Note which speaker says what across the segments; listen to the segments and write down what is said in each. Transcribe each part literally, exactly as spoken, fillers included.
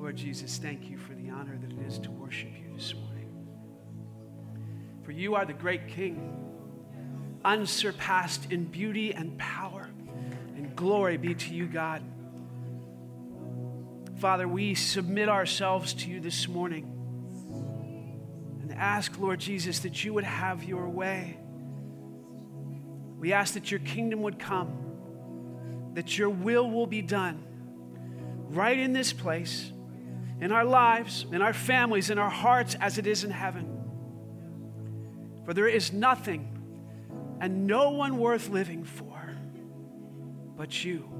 Speaker 1: Lord Jesus, thank you for the honor that it is to worship you this morning. For you are the great King, unsurpassed in beauty and power, and glory be to you, God. Father, we submit ourselves to you this morning and ask, Lord Jesus, that you would have your way. We ask that your kingdom would come, that your will will be done right in this place, in our lives, in our families, in our hearts, as it is in heaven. For there is nothing and no one worth living for but you.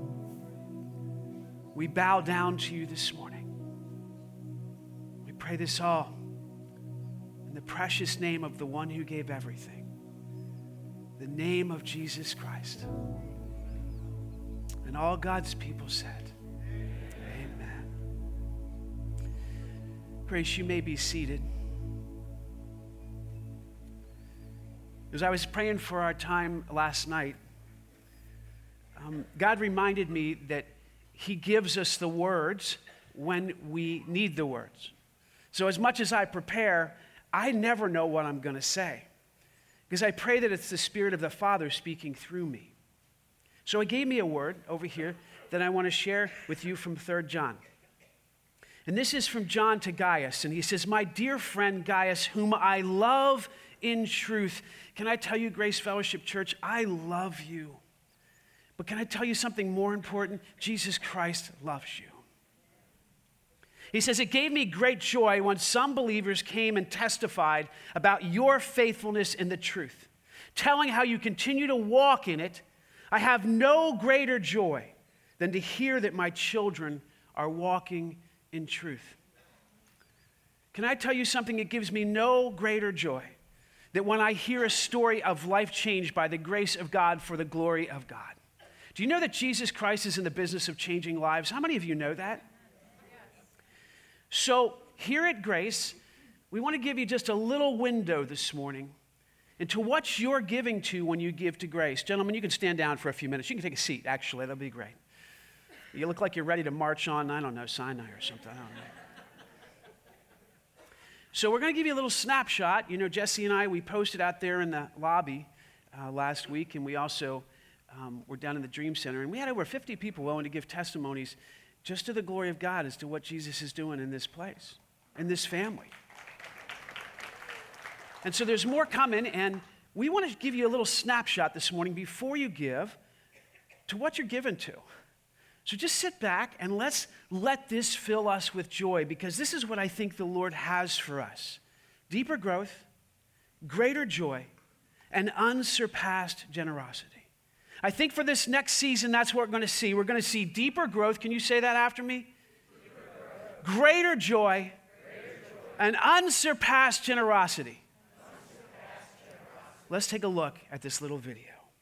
Speaker 1: We bow down to you this morning. We pray this all in the precious name of the one who gave everything, the name of Jesus Christ. And all God's people said, amen. Grace, you may be seated. As I was praying for our time last night, um, God reminded me that he gives us the words when we need the words. So as much as I prepare, I never know what I'm going to say, because I pray that it's the Spirit of the Father speaking through me. So he gave me a word over here that I want to share with you from Third John. And this is from John to Gaius, and he says, "My dear friend Gaius, whom I love in truth." Can I tell you, Grace Fellowship Church, I love you. But can I tell you something more important? Jesus Christ loves you. He says, "It gave me great joy when some believers came and testified about your faithfulness in the truth, telling how you continue to walk in it. I have no greater joy than to hear that my children are walking in truth." Can I tell you something? It gives me no greater joy that when I hear a story of life changed by the grace of God for the glory of God. Do you know that Jesus Christ is in the business of changing lives? How many of you know that? So here at Grace, we want to give you just a little window this morning into what you're giving to when you give to Grace. Gentlemen, you can stand down for a few minutes. You can take a seat, actually. That'll be great. You look like you're ready to march on, I don't know, Sinai or something. I don't know. So we're going to give you a little snapshot. You know, Jesse and I, we posted out there in the lobby uh, last week, and we also um, were down in the Dream Center, and we had over fifty people willing to give testimonies just to the glory of God as to what Jesus is doing in this place, in this family. And so there's more coming, and we want to give you a little snapshot this morning before you give to what you're given to. So just sit back and let's let this fill us with joy, because this is what I think the Lord has for us. Deeper growth, greater joy, and unsurpassed generosity. I think for this next season, that's what we're going to see. We're going to see deeper growth. Can you say that after me? Greater joy, greater joy, and unsurpassed generosity. Let's take a look at this little video.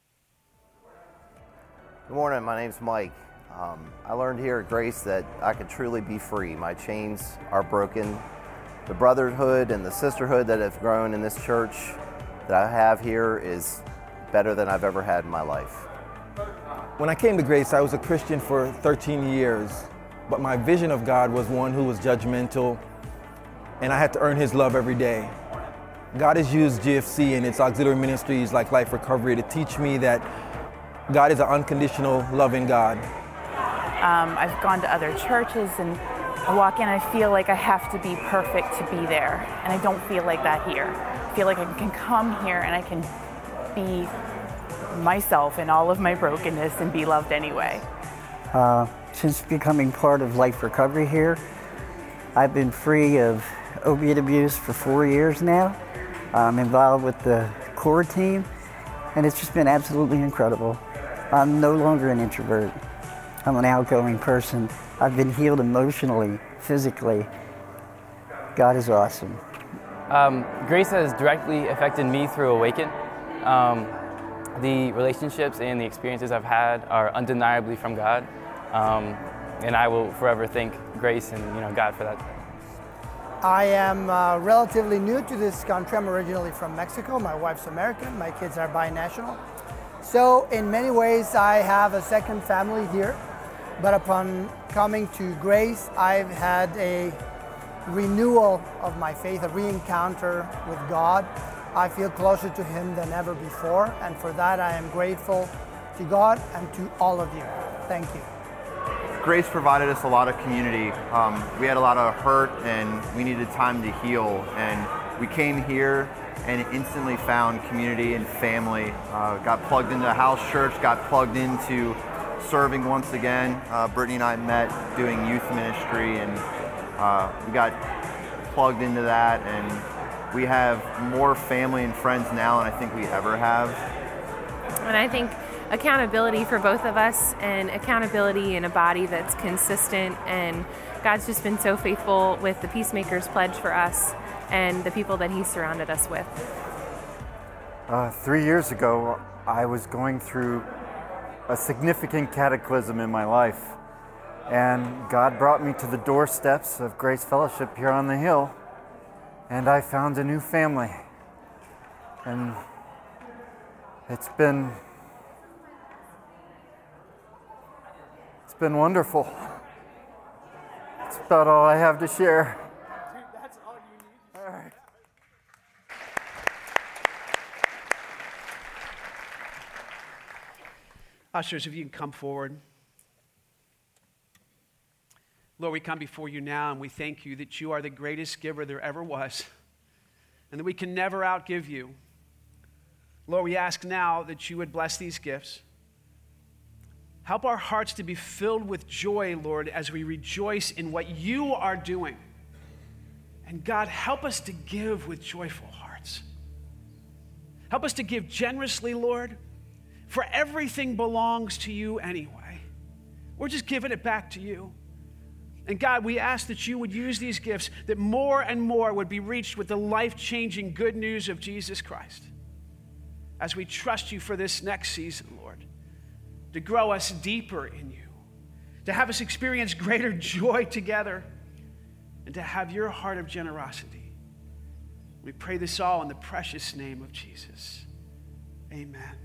Speaker 2: Good morning, my name's Mike. Um, I learned here at Grace that I could truly be free. My chains are broken. The brotherhood and the sisterhood that have grown in this church that I have here is better than I've ever had in my life.
Speaker 3: When I came to Grace, I was a Christian for thirteen years, but my vision of God was one who was judgmental, and I had to earn his love every day. God has used G F C and its auxiliary ministries like Life Recovery to teach me that God is an unconditional, loving God.
Speaker 4: Um, I've gone to other churches and I walk in and I feel like I have to be perfect to be there, and I don't feel like that here. I feel like I can come here and I can be myself in all of my brokenness and be loved anyway.
Speaker 5: Uh, since becoming part of Life Recovery here, I've been free of opiate abuse for four years now. I'm involved with the core team, and it's just been absolutely incredible. I'm no longer an introvert. I'm an outgoing person. I've been healed emotionally, physically. God is awesome.
Speaker 6: Um, Grace has directly affected me through Awaken. Um, the relationships and the experiences I've had are undeniably from God, um, and I will forever thank Grace and you know God for that.
Speaker 7: I am uh, relatively new to this country. I'm originally from Mexico. My wife's American. My kids are binational. So in many ways, I have a second family here. but upon coming to Grace, I've had a renewal of my faith, a re-encounter with God. I feel closer to Him than ever before, and for that I am grateful to God and to all of you. Thank you.
Speaker 8: Grace provided us a lot of community. Um, we had a lot of hurt and we needed time to heal, and we came here and instantly found community and family. Uh, got plugged into a house church, got plugged into serving once again. Uh, Brittany and I met doing youth ministry, and uh, we got plugged into that, and we have more family and friends now than I think we ever have.
Speaker 9: And I think accountability for both of us, and accountability in a body that's consistent, and God's just been so faithful with the Peacemakers Pledge for us and the people that He's surrounded us with.
Speaker 10: Uh, three years ago, I was going through a significant cataclysm in my life, and God brought me to the doorsteps of Grace Fellowship here on the hill, and I found a new family, and it's been it's been wonderful. It's about all I have to share.
Speaker 7: Dude, that's all you need. All right.
Speaker 1: Ushers, if you can come forward. Lord, we come before you now and we thank you that you are the greatest giver there ever was, and that we can never outgive you. Lord, we ask now that you would bless these gifts. Help our hearts to be filled with joy, Lord, as we rejoice in what you are doing. And God, help us to give with joyful hearts. Help us to give generously, Lord, for everything belongs to you anyway. We're just giving it back to you. And God, we ask that you would use these gifts, that more and more would be reached with the life-changing good news of Jesus Christ. As we trust you for this next season, Lord, to grow us deeper in you, to have us experience greater joy together, and to have your heart of generosity. We pray this all in the precious name of Jesus. Amen.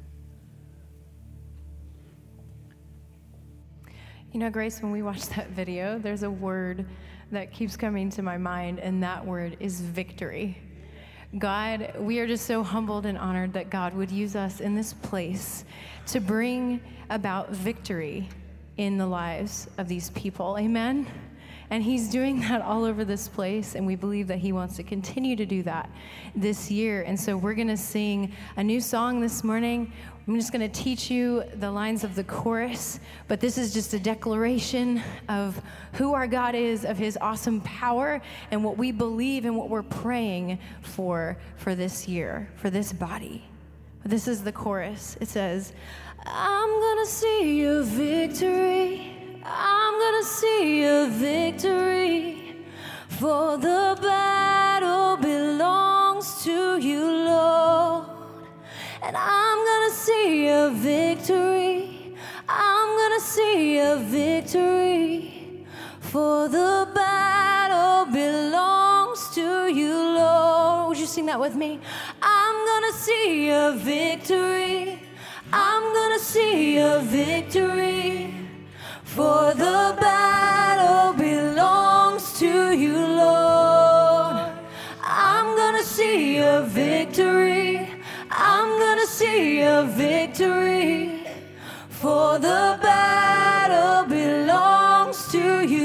Speaker 11: You know, Grace, when we watch that video, there's a word that keeps coming to my mind, and that word is victory. God, we are just so humbled and honored that God would use us in this place to bring about victory in the lives of these people. Amen? And He's doing that all over this place, and we believe that He wants to continue to do that this year. And so we're going to sing a new song this morning. I'm just going to teach you the lines of the chorus, but this is just a declaration of who our God is, of His awesome power, and what we believe and what we're praying for for this year, for this body. This is the chorus. It says, I'm going to see a victory. I'm going to see a victory, for the battle belongs to you, Lord. And I'm gonna see a victory. I'm gonna see a victory, for the battle belongs to you, Lord. Would you sing that with me? I'm gonna see a victory. I'm gonna see a victory, for the battle belongs to you, Lord. I'm gonna see a victory. I'm gonna see a victory, for the battle belongs to you,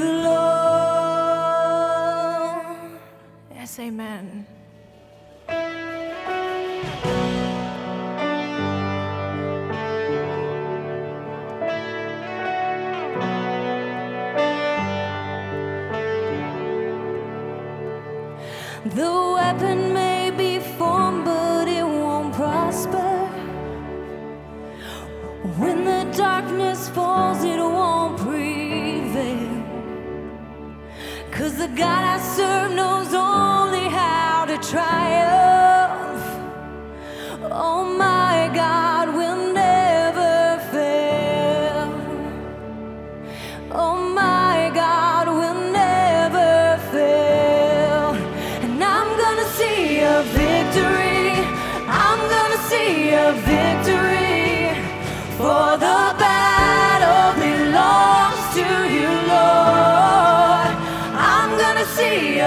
Speaker 11: Lord. Yes, amen. The weapon may be formed, but it won't prosper. When the darkness falls, it won't prevail. 'Cause the God I serve knows only how to triumph. Oh, my God will never fail. Oh, my God will never fail. And I'm gonna see a victory. I'm gonna see a victory, for the battle belongs to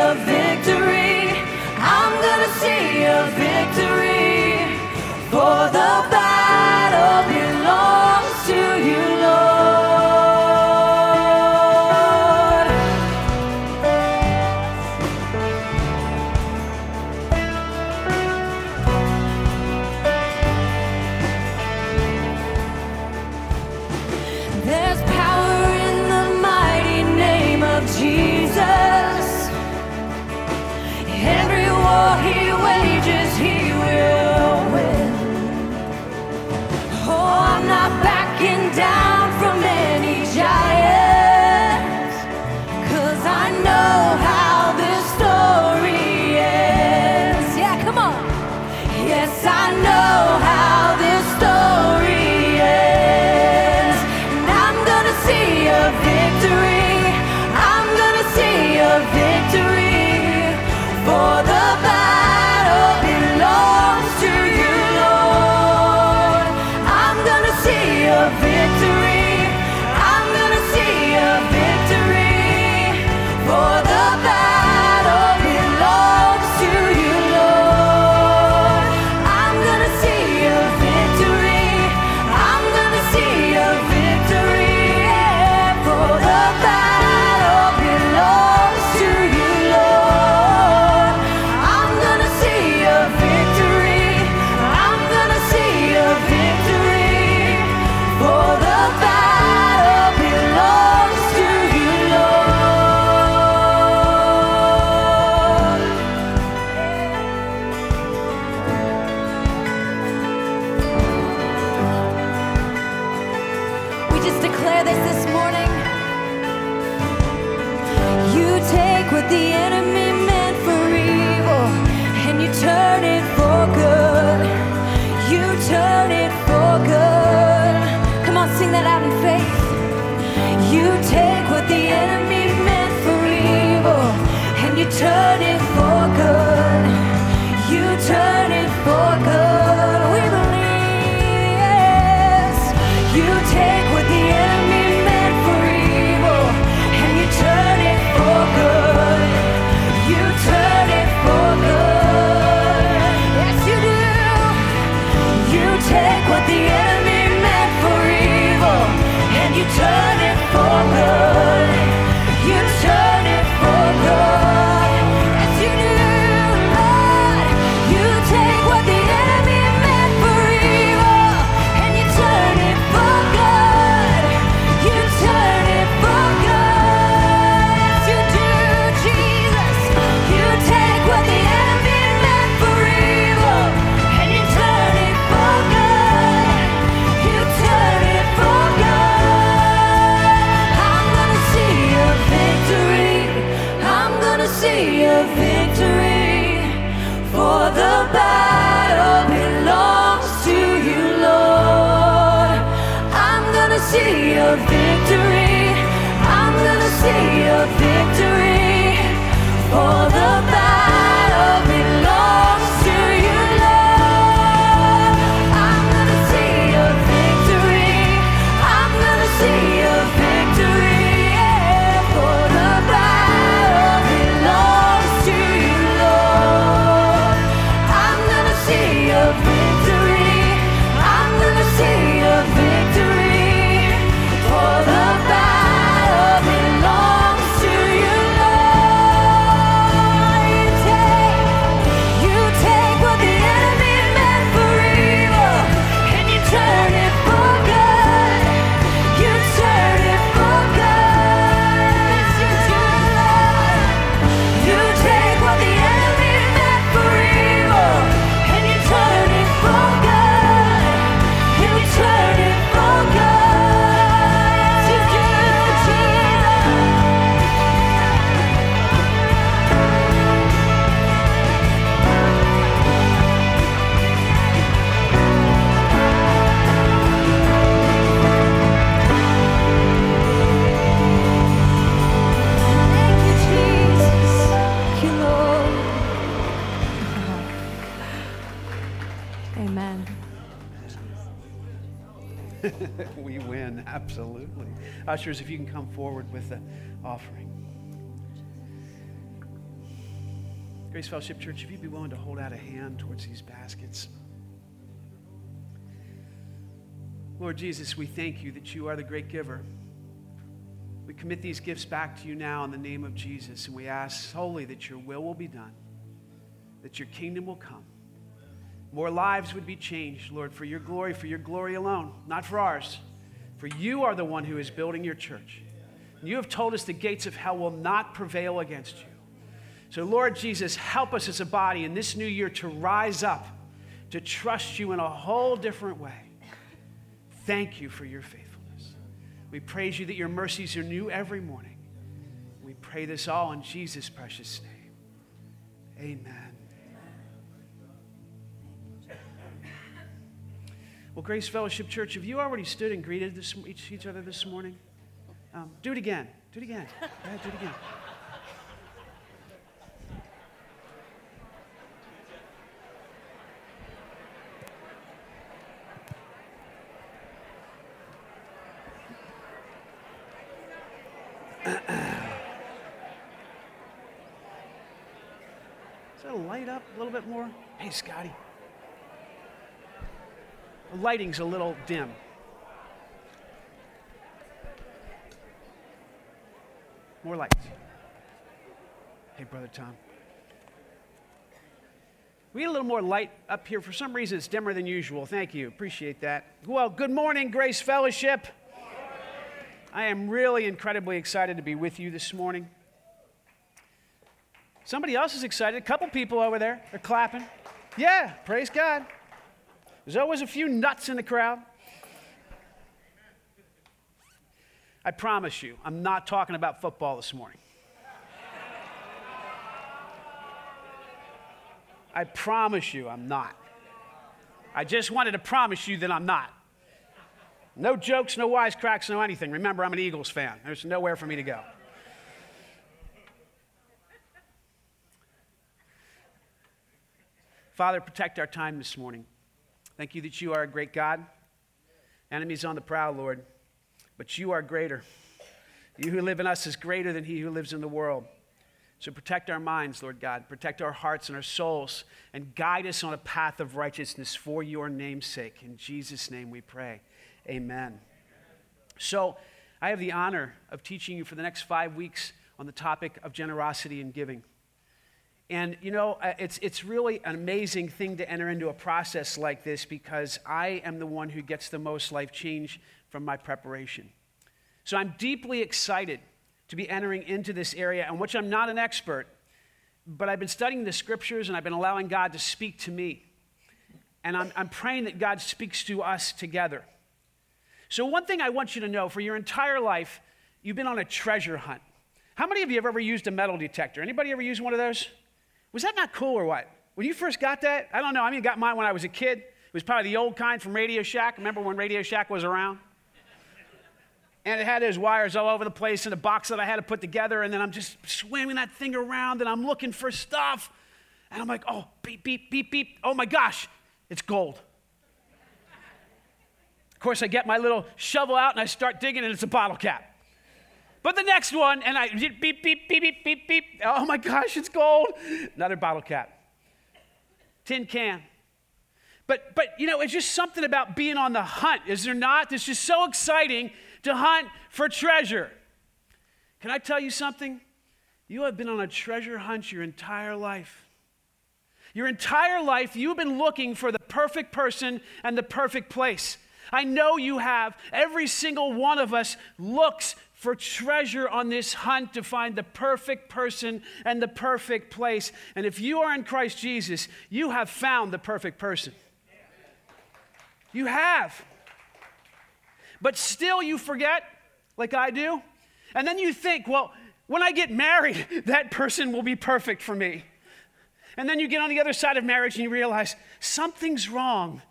Speaker 12: a victory. I'm gonna see a victory. For the battle belongs to you, Lord. There's power in the mighty name of Jesus. Every war he wages, he will win. Oh, I'm not backing down from any giants, 'cause I know how this story ends. Yeah, come on. Yes, I know how this story ends. And I'm gonna see a victory. I'm gonna see a victory. For the battle belongs to you, Lord. I'm gonna see a victory. I'm gonna see a victory. For the battle belongs to you, Lord. I'm gonna see a victory. I'm gonna see a victory. Yeah, for the battle belongs to you, Lord. I'm gonna see a victory. I'm gonna see a victory. For the battle belongs to you, Lord. We just declare this this morning. You take what the enemy meant for evil and you turn it for good. You turn it for good. Come on, sing that out in faith. You take what the enemy meant for evil and you turn it for good. You turn it for good. We believe, yes. You take what the enemy meant for evil and you turn it for good. You turn it for good. Yes, you do. You take what the enemy meant for evil and you turn it for good. You turn it for good. Yes, you do, Lord. You take what the enemy meant for evil and you turn it for good. You turn it for good. Yes, you do, Jesus. You take what the enemy meant for evil and you turn it for good. You turn it for good. I'm gonna see a victory. I'm gonna see a victory. For the battle belongs to you, Lord. I'm gonna see a victory. I'm gonna see a victory. For the battle belongs to you, Lord. I'm gonna see a victory. I'm gonna see a victory. Yeah, for the battle belongs to you, Lord. I'm gonna see a victory. I'm gonna see a victory. For the battle belongs to you, Lord. You take, you take what the enemy meant for evil and you turn it for good. You turn it for good. Yes, you do, Lord. You take what the enemy meant for evil and you turn it for good. You turn it for good. Yes, you do, Jesus. Thank you, Jesus. Thank you, Lord. Amen.
Speaker 1: We win, absolutely. Ushers, if you can come forward with the offering. Grace Fellowship Church, if you'd be willing to hold out a hand towards these baskets. Lord Jesus, we thank you that you are the great giver. We commit these gifts back to you now in the name of Jesus, and we ask solely that your will will be done, that your kingdom will come. More lives would be changed, Lord, for your glory, for your glory alone, not for ours. For you are the one who is building your church. And you have told us the gates of hell will not prevail against you. So, Lord Jesus, help us as a body in this new year to rise up, to trust you in a whole different way. Thank you for your faithfulness. We praise you that your mercies are new every morning. We pray this all in Jesus' precious name. Amen. Well, Grace Fellowship Church, have you already stood and greeted this, each, each other this morning? Um, do it again. Do it again. Go ahead, do it again. Is that a light up a little bit more? Hey, Scotty. The lighting's a little dim. More lights. Hey, Brother Tom. We get a little more light up here. For some reason, it's dimmer than usual. Thank you. Appreciate that. Well, good morning, Grace Fellowship. I am really incredibly excited to be with you this morning. Somebody else is excited. A couple people over there are clapping. Yeah, praise God. There's always a few nuts in the crowd. I promise you, I'm not talking about football this morning. I promise you I'm not. I just wanted to promise you that I'm not. No jokes, no wisecracks, no anything. Remember, I'm an Eagles fan. There's nowhere for me to go. Father, protect our time this morning. Thank you that you are a great God. Enemies on the prowl, Lord, but you are greater. You who live in us is greater than he who lives in the world. So protect our minds, Lord God. Protect our hearts and our souls and guide us on a path of righteousness for your name's sake. In Jesus' name we pray. Amen. So I have the honor of teaching you for the next five weeks on the topic of generosity and giving. And, you know, it's, it's really an amazing thing to enter into a process like this because I am the one who gets the most life change from my preparation. So I'm deeply excited to be entering into this area in which I'm not an expert, but I've been studying the scriptures and I've been allowing God to speak to me. And I'm, I'm praying that God speaks to us together. So one thing I want you to know, for your entire life, you've been on a treasure hunt. How many of you have ever used a metal detector? Anybody ever used one of those? Was that not cool or what? When you first got that? I don't know. I mean, I got mine when I was a kid. It was probably the old kind from Radio Shack. Remember when Radio Shack was around? And it had those wires all over the place in a box that I had to put together. And then I'm just swinging that thing around and I'm looking for stuff. And I'm like, oh, beep, beep, beep, beep. Oh my gosh, it's gold. Of course, I get my little shovel out and I start digging and it's a bottle cap. But the next one, and I beep, beep, beep, beep, beep, beep. Oh my gosh, it's gold. Another bottle cap. Tin can. But, but you know, it's just something about being on the hunt, is there not? It's just so exciting to hunt for treasure. Can I tell you something? You have been on a treasure hunt your entire life. Your entire life, you've been looking for the perfect person and the perfect place. I know you have. Every single one of us looks for treasure on this hunt to find the perfect person and the perfect place. And if you are in Christ Jesus, you have found the perfect person. You have. But still you forget, like I do. And then you think, well, when I get married, that person will be perfect for me. And then you get on the other side of marriage and you realize something's wrong.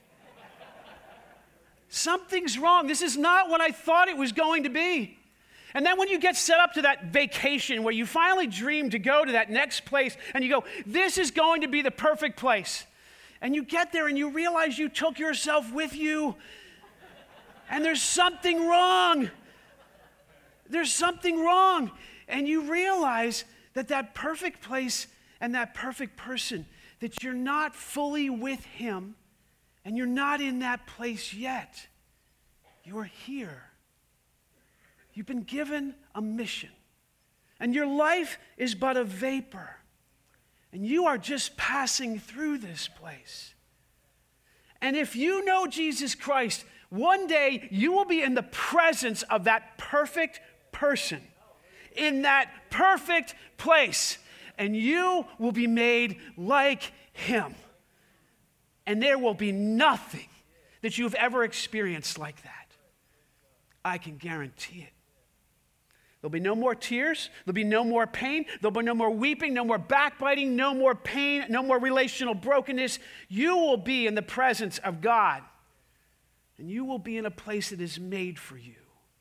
Speaker 1: Something's wrong. This is not what I thought it was going to be. And then when you get set up to that vacation where you finally dream to go to that next place and you go, this is going to be the perfect place. And you get there and you realize you took yourself with you. And there's something wrong. There's something wrong. And you realize that that perfect place and that perfect person, that you're not fully with him and you're not in that place yet. You're here. You've been given a mission, and your life is but a vapor, and you are just passing through this place. And if you know Jesus Christ, one day you will be in the presence of that perfect person, in that perfect place, and you will be made like him. And there will be nothing that you've ever experienced like that. I can guarantee it. There'll be no more tears. There'll be no more pain. There'll be no more weeping, no more backbiting, no more pain, no more relational brokenness. You will be in the presence of God, and you will be in a place that is made for you.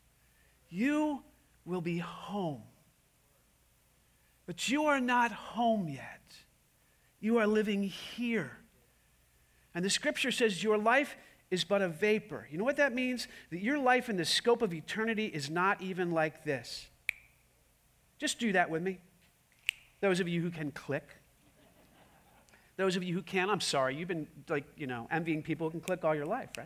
Speaker 1: You will be home. But you are not home yet. You are living here. And the scripture says your life is but a vapor. You know what that means? That your life in the scope of eternity is not even like this. Just do that with me. Those of you who can click. Those of you who can, I'm sorry, you've been like, you know, envying people who can click all your life, right?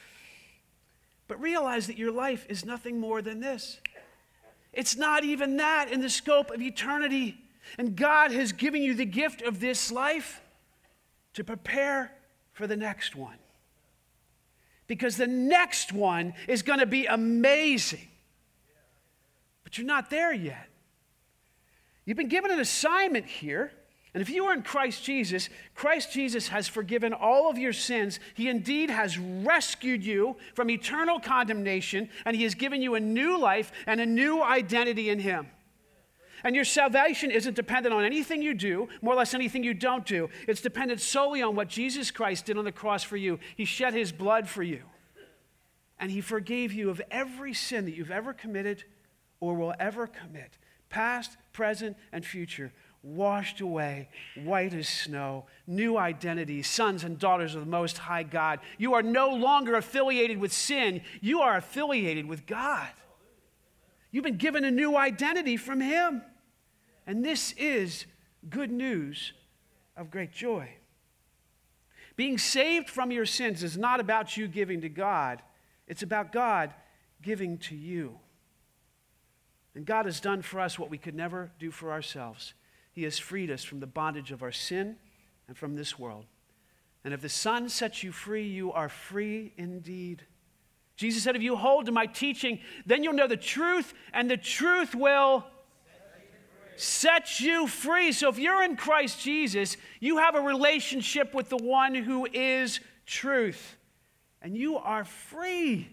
Speaker 1: But realize that your life is nothing more than this. It's not even that in the scope of eternity. And God has given you the gift of this life to prepare for the next one. Because the next one is going to be amazing. But you're not there yet. You've been given an assignment here. And if you are in Christ Jesus, Christ Jesus has forgiven all of your sins. He indeed has rescued you from eternal condemnation, and he has given you a new life and a new identity in him. And your salvation isn't dependent on anything you do, more or less anything you don't do. It's dependent solely on what Jesus Christ did on the cross for you. He shed his blood for you. And he forgave you of every sin that you've ever committed or will ever commit, past, present, and future. Washed away, white as snow, new identity, sons and daughters of the Most High God. You are no longer affiliated with sin. You are affiliated with God. You've been given a new identity from him. And this is good news of great joy. Being saved from your sins is not about you giving to God. It's about God giving to you. And God has done for us what we could never do for ourselves. He has freed us from the bondage of our sin and from this world. And if the Son sets you free, you are free indeed. Jesus said, if you hold to my teaching, then you'll know the truth, and the truth will set you free. So if you're in Christ Jesus, you have a relationship with the one who is truth, and you are free.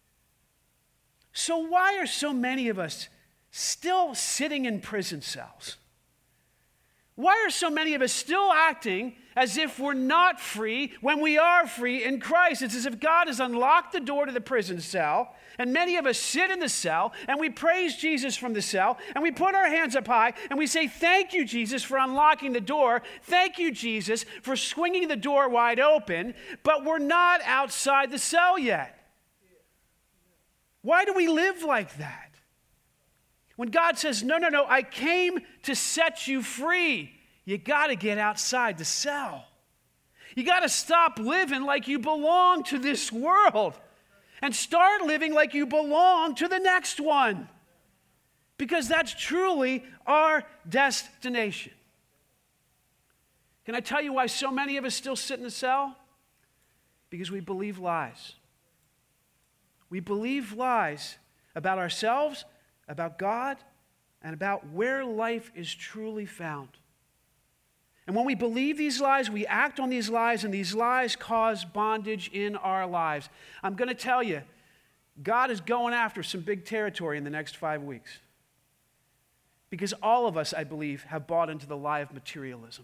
Speaker 1: So why are so many of us still sitting in prison cells? Why are so many of us still acting as if we're not free when we are free in Christ? It's as if God has unlocked the door to the prison cell, and many of us sit in the cell, and we praise Jesus from the cell, and we put our hands up high, and we say, thank you, Jesus, for unlocking the door. Thank you, Jesus, for swinging the door wide open, but we're not outside the cell yet. Why do we live like that? When God says, no, no, no, I came to set you free, you got to get outside the cell. You got to stop living like you belong to this world and start living like you belong to the next one, because that's truly our destination. Can I tell you why so many of us still sit in the cell? Because we believe lies. We believe lies about ourselves, about God, and about where life is truly found. And when we believe these lies, we act on these lies, and these lies cause bondage in our lives. I'm going to tell you, God is going after some big territory in the next five weeks. Because all of us, I believe, have bought into the lie of materialism.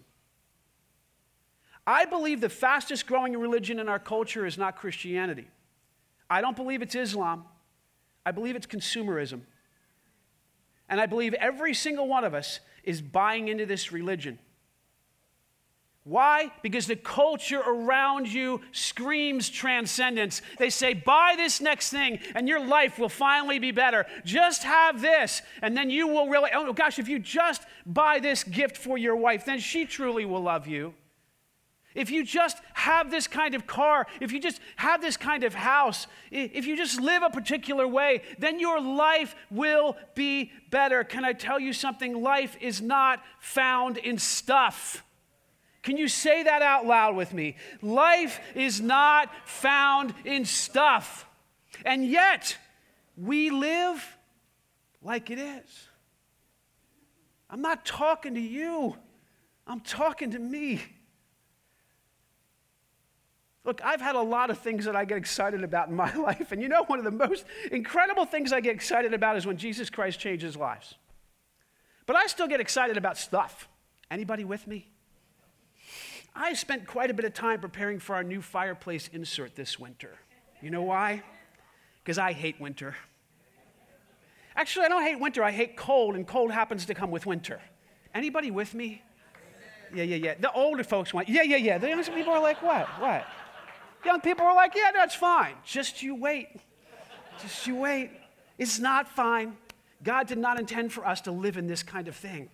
Speaker 1: I believe the fastest growing religion in our culture is not Christianity. I don't believe it's Islam. I believe it's consumerism. And I believe every single one of us is buying into this religion. Why? Because the culture around you screams transcendence. They say, buy this next thing and your life will finally be better. Just have this and then you will really, oh gosh, if you just buy this gift for your wife, then she truly will love you. If you just have this kind of car, if you just have this kind of house, if you just live a particular way, then your life will be better. Can I tell you something? Life is not found in stuff. Can you say that out loud with me? Life is not found in stuff. And yet, we live like it is. I'm not talking to you. I'm talking to me. Look, I've had a lot of things that I get excited about in my life. And you know, one of the most incredible things I get excited about is when Jesus Christ changes lives. But I still get excited about stuff. Anybody with me? I spent quite a bit of time preparing for our new fireplace insert this winter. You know why? Because I hate winter. Actually, I don't hate winter. I hate cold, and cold happens to come with winter. Anybody with me? Yeah, yeah, yeah. The older folks went, yeah, yeah, yeah. The young people are like, what? What? Young people are like, yeah, that's fine. Just you wait. Just you wait. It's not fine. God did not intend for us to live in this kind of thing.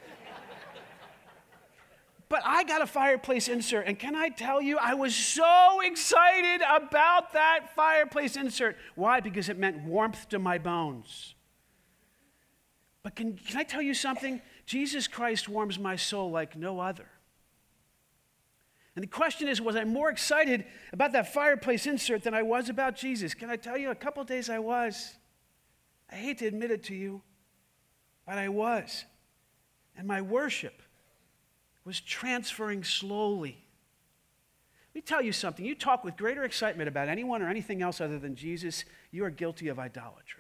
Speaker 1: But I got a fireplace insert, and can I tell you, I was so excited about that fireplace insert. Why? Because it meant warmth to my bones. But can, can I tell you something? Jesus Christ warms my soul like no other. And the question is, was I more excited about that fireplace insert than I was about Jesus? Can I tell you, a couple of days I was. I hate to admit it to you, but I was. And my worship was transferring slowly. Let me tell you something. You talk with greater excitement about anyone or anything else other than Jesus, you are guilty of idolatry.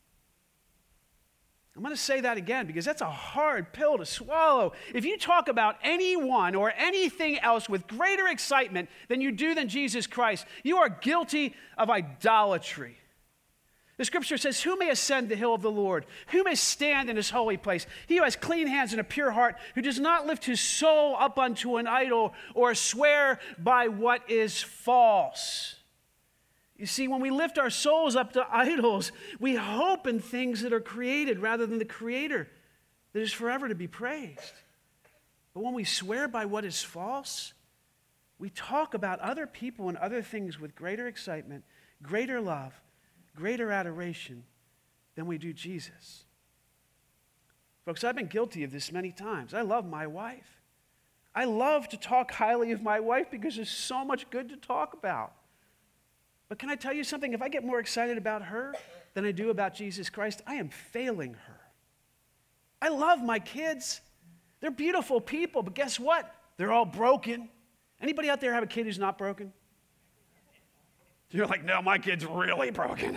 Speaker 1: I'm going to say that again because that's a hard pill to swallow. If you talk about anyone or anything else with greater excitement than you do than Jesus Christ, you are guilty of idolatry. The scripture says, who may ascend the hill of the Lord? Who may stand in his holy place? He who has clean hands and a pure heart, who does not lift his soul up unto an idol or swear by what is false. You see, when we lift our souls up to idols, we hope in things that are created rather than the Creator that is forever to be praised. But when we swear by what is false, we talk about other people and other things with greater excitement, greater love, greater adoration than we do Jesus. Folks, I've been guilty of this many times. I love my wife. I love to talk highly of my wife because there's so much good to talk about. But can I tell you something? If I get more excited about her than I do about Jesus Christ, I am failing her. I love my kids. They're beautiful people, but guess what? They're all broken. Anybody out there have a kid who's not broken? You're like, no, my kid's really broken.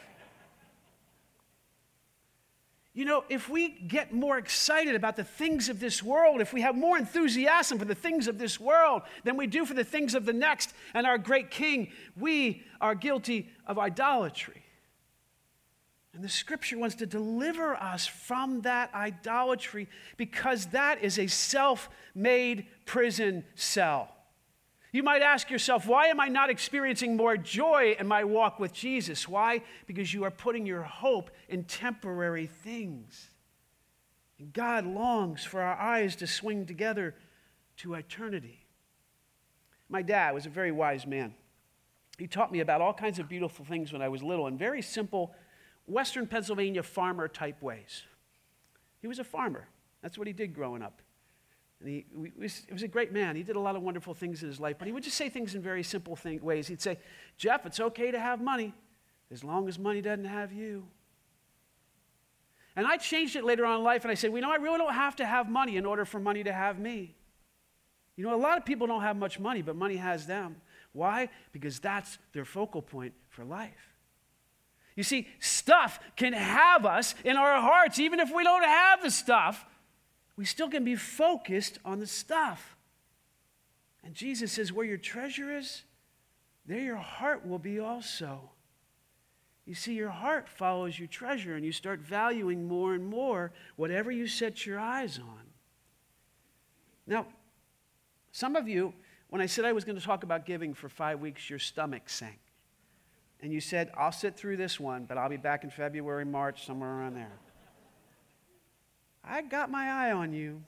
Speaker 1: You know, if we get more excited about the things of this world, if we have more enthusiasm for the things of this world than we do for the things of the next and our great King, we are guilty of idolatry. And the scripture wants to deliver us from that idolatry because that is a self-made prison cell. You might ask yourself, why am I not experiencing more joy in my walk with Jesus? Why? Because you are putting your hope in temporary things. And God longs for our eyes to swing together to eternity. My dad was a very wise man. He taught me about all kinds of beautiful things when I was little in very simple Western Pennsylvania farmer type ways. He was a farmer. That's what he did growing up. And he, he, was, he was a great man. He did a lot of wonderful things in his life, but he would just say things in very simple thing, ways. He'd say, Jeff, it's okay to have money as long as money doesn't have you. And I changed it later on in life, and I said, well, you know, I really don't have to have money in order for money to have me. You know, a lot of people don't have much money, but money has them. Why? Because that's their focal point for life. You see, stuff can have us in our hearts, even if we don't have the stuff. We still can be focused on the stuff. And Jesus says, where your treasure is, there your heart will be also. You see, your heart follows your treasure, and you start valuing more and more whatever you set your eyes on. Now, Some of you, when I said I was going to talk about giving for five weeks, your stomach sank. And you said, I'll sit through this one, but I'll be back in February, March, somewhere around there. I got my eye on you.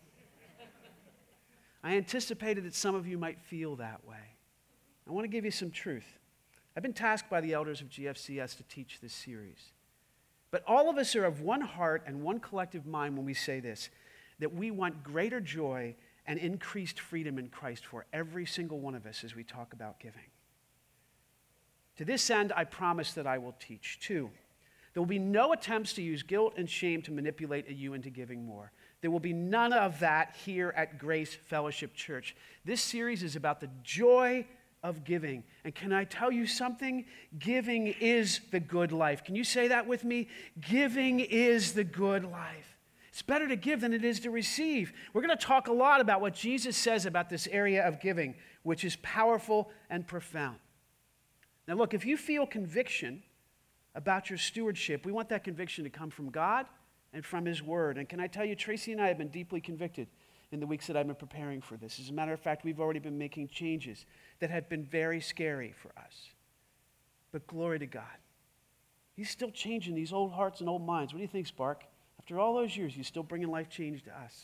Speaker 1: I anticipated that some of you might feel that way. I want to give you some truth. I've been tasked by the elders of G F C S to teach this series. But all of us are of one heart and one collective mind when we say this, that we want greater joy and increased freedom in Christ for every single one of us as we talk about giving. To this end, I promise that I will teach. Two, there will be no attempts to use guilt and shame to manipulate you into giving more. There will be none of that here at Grace Fellowship Church. This series is about the joy of giving. And can I tell you something? Giving is the good life. Can you say that with me? Giving is the good life. It's better to give than it is to receive. We're going to talk a lot about what Jesus says about this area of giving, which is powerful and profound. Now look, if you feel conviction about your stewardship, we want that conviction to come from God and from His Word. And can I tell you, Tracy and I have been deeply convicted in the weeks that I've been preparing for this. As a matter of fact, we've already been making changes that have been very scary for us. But glory to God. He's still changing these old hearts and old minds. What do you think, Spark? After all those years, He's still bringing life change to us.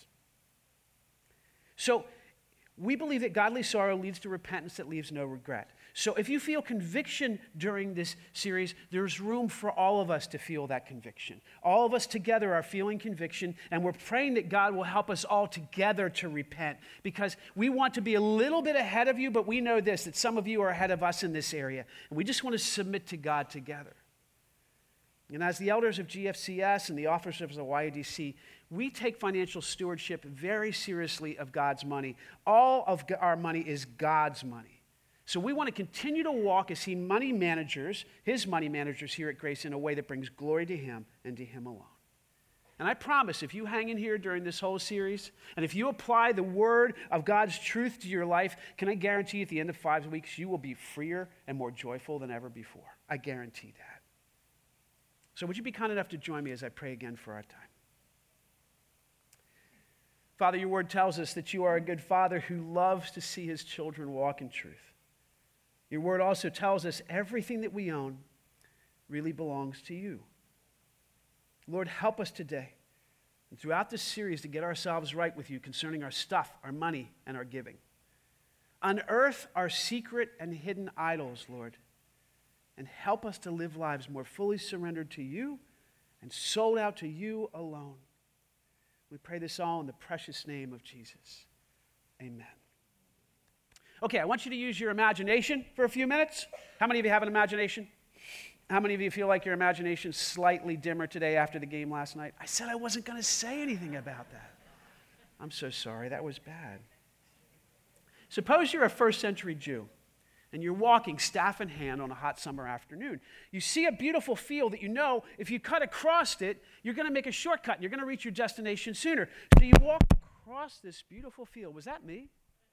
Speaker 1: So we believe that godly sorrow leads to repentance that leaves no regret. So if you feel conviction during this series, there's room for all of us to feel that conviction. All of us together are feeling conviction, and we're praying that God will help us all together to repent, because we want to be a little bit ahead of you, but we know this, that some of you are ahead of us in this area, and we just want to submit to God together. And as the elders of G F C S and the officers of the Y A D C, we take financial stewardship very seriously of God's money. All of our money is God's money. So we want to continue to walk as He money managers, His money managers here at Grace in a way that brings glory to Him and to Him alone. And I promise, if you hang in here during this whole series, and if you apply the word of God's truth to your life, can I guarantee at the end of five weeks, you will be freer and more joyful than ever before. I guarantee that. So would you be kind enough to join me as I pray again for our time? Father, your word tells us that you are a good Father who loves to see His children walk in truth. Your word also tells us everything that we own really belongs to you. Lord, help us today and throughout this series to get ourselves right with you concerning our stuff, our money, and our giving. Unearth our secret and hidden idols, Lord, and help us to live lives more fully surrendered to you and sold out to you alone. We pray this all in the precious name of Jesus. Amen. Okay, I want you to use your imagination for a few minutes. How many of you have an imagination? How many of you feel like your imagination's slightly dimmer today after the game last night? I said I wasn't going to say anything about that. I'm so sorry. That was bad. Suppose you're a first century Jew, and you're walking staff in hand on a hot summer afternoon. You see a beautiful field that you know if you cut across it, you're going to make a shortcut and you're going to reach your destination sooner. So you walk across this beautiful field. Was that me?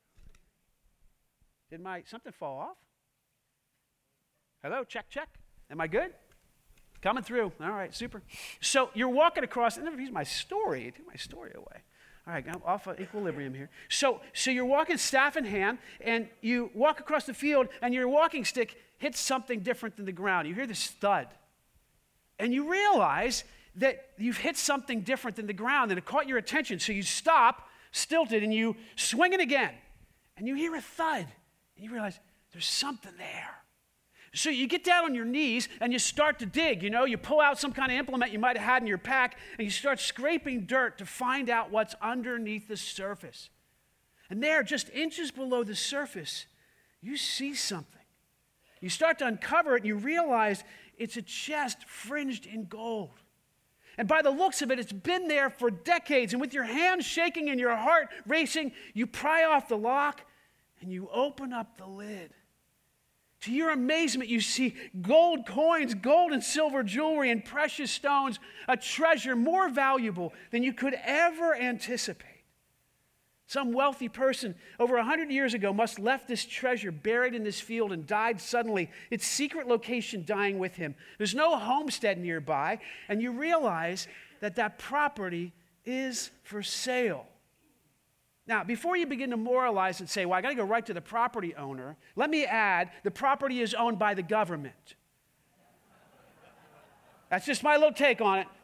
Speaker 1: Did my something fall off? Hello, check, check. Am I good? Coming through. All right, super. So you're walking across, and here's my story. Take my story away. All right, I'm off of equilibrium here. So, so you're walking staff in hand, and you walk across the field, and your walking stick hits something different than the ground. You hear this thud, and you realize that you've hit something different than the ground, and it caught your attention. So you stop, stilted, and you swing it again, and you hear a thud, and you realize there's something there. So you get down on your knees and you start to dig, you know, you pull out some kind of implement you might have had in your pack and you start scraping dirt to find out what's underneath the surface. And there, just inches below the surface, you see something. You start to uncover it and you realize it's a chest fringed in gold. And by the looks of it, it's been there for decades. And with your hands shaking and your heart racing, you pry off the lock and you open up the lid. To your amazement, you see gold coins, gold and silver jewelry, and precious stones, a treasure more valuable than you could ever anticipate. Some wealthy person over a hundred years ago must have left this treasure buried in this field and died suddenly, its secret location dying with him. There's no homestead nearby, and you realize that that property is for sale. Now, before you begin to moralize and say, well, I got to go right to the property owner, let me add, the property is owned by the government. That's just my little take on it.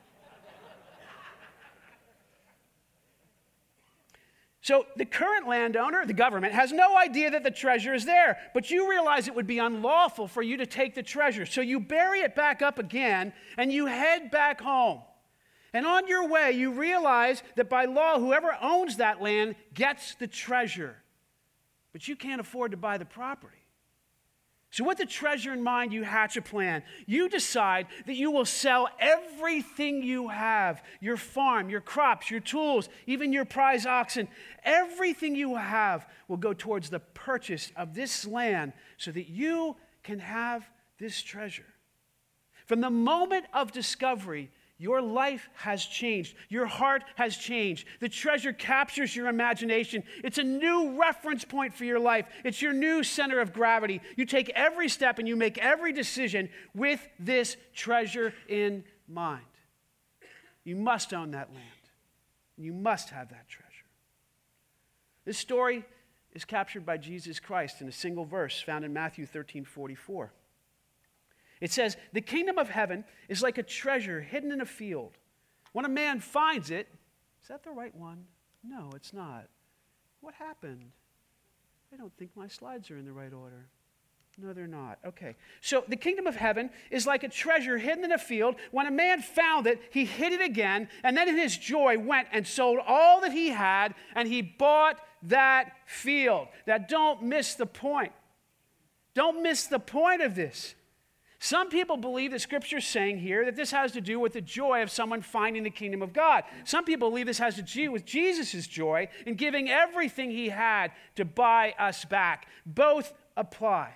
Speaker 1: So the current landowner, the government, has no idea that the treasure is there, but you realize it would be unlawful for you to take the treasure. So you bury it back up again, and you head back home. And on your way, you realize that by law, whoever owns that land gets the treasure. But you can't afford to buy the property. So with the treasure in mind, you hatch a plan. You decide that you will sell everything you have, your farm, your crops, your tools, even your prize oxen. Everything you have will go towards the purchase of this land so that you can have this treasure. From the moment of discovery, your life has changed. Your heart has changed. The treasure captures your imagination. It's a new reference point for your life. It's your new center of gravity. You take every step and you make every decision with this treasure in mind. You must own that land. You must have that treasure. This story is captured by Jesus Christ in a single verse found in Matthew thirteen forty-four. It says, the kingdom of heaven is like a treasure hidden in a field. When a man finds it, is that the right one? No, it's not. What happened? I don't think my slides are in the right order. No, they're not. Okay. So the kingdom of heaven is like a treasure hidden in a field. When a man found it, he hid it again, and then in his joy went and sold all that he had, and he bought that field. Now, don't miss the point. Don't miss the point of this. Some people believe that Scripture's saying here that this has to do with the joy of someone finding the kingdom of God. Some people believe this has to do with Jesus' joy in giving everything he had to buy us back. Both apply.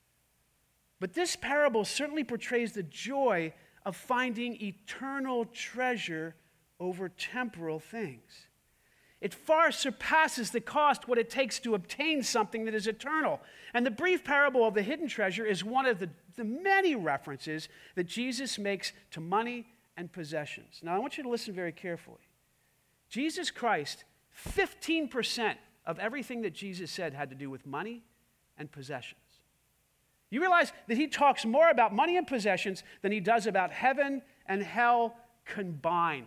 Speaker 1: But this parable certainly portrays the joy of finding eternal treasure over temporal things. It far surpasses the cost what it takes to obtain something that is eternal. And the brief parable of the hidden treasure is one of the, the many references that Jesus makes to money and possessions. Now, I want you to listen very carefully. Jesus Christ, fifteen percent of everything that Jesus said had to do with money and possessions. You realize that he talks more about money and possessions than he does about heaven and hell combined.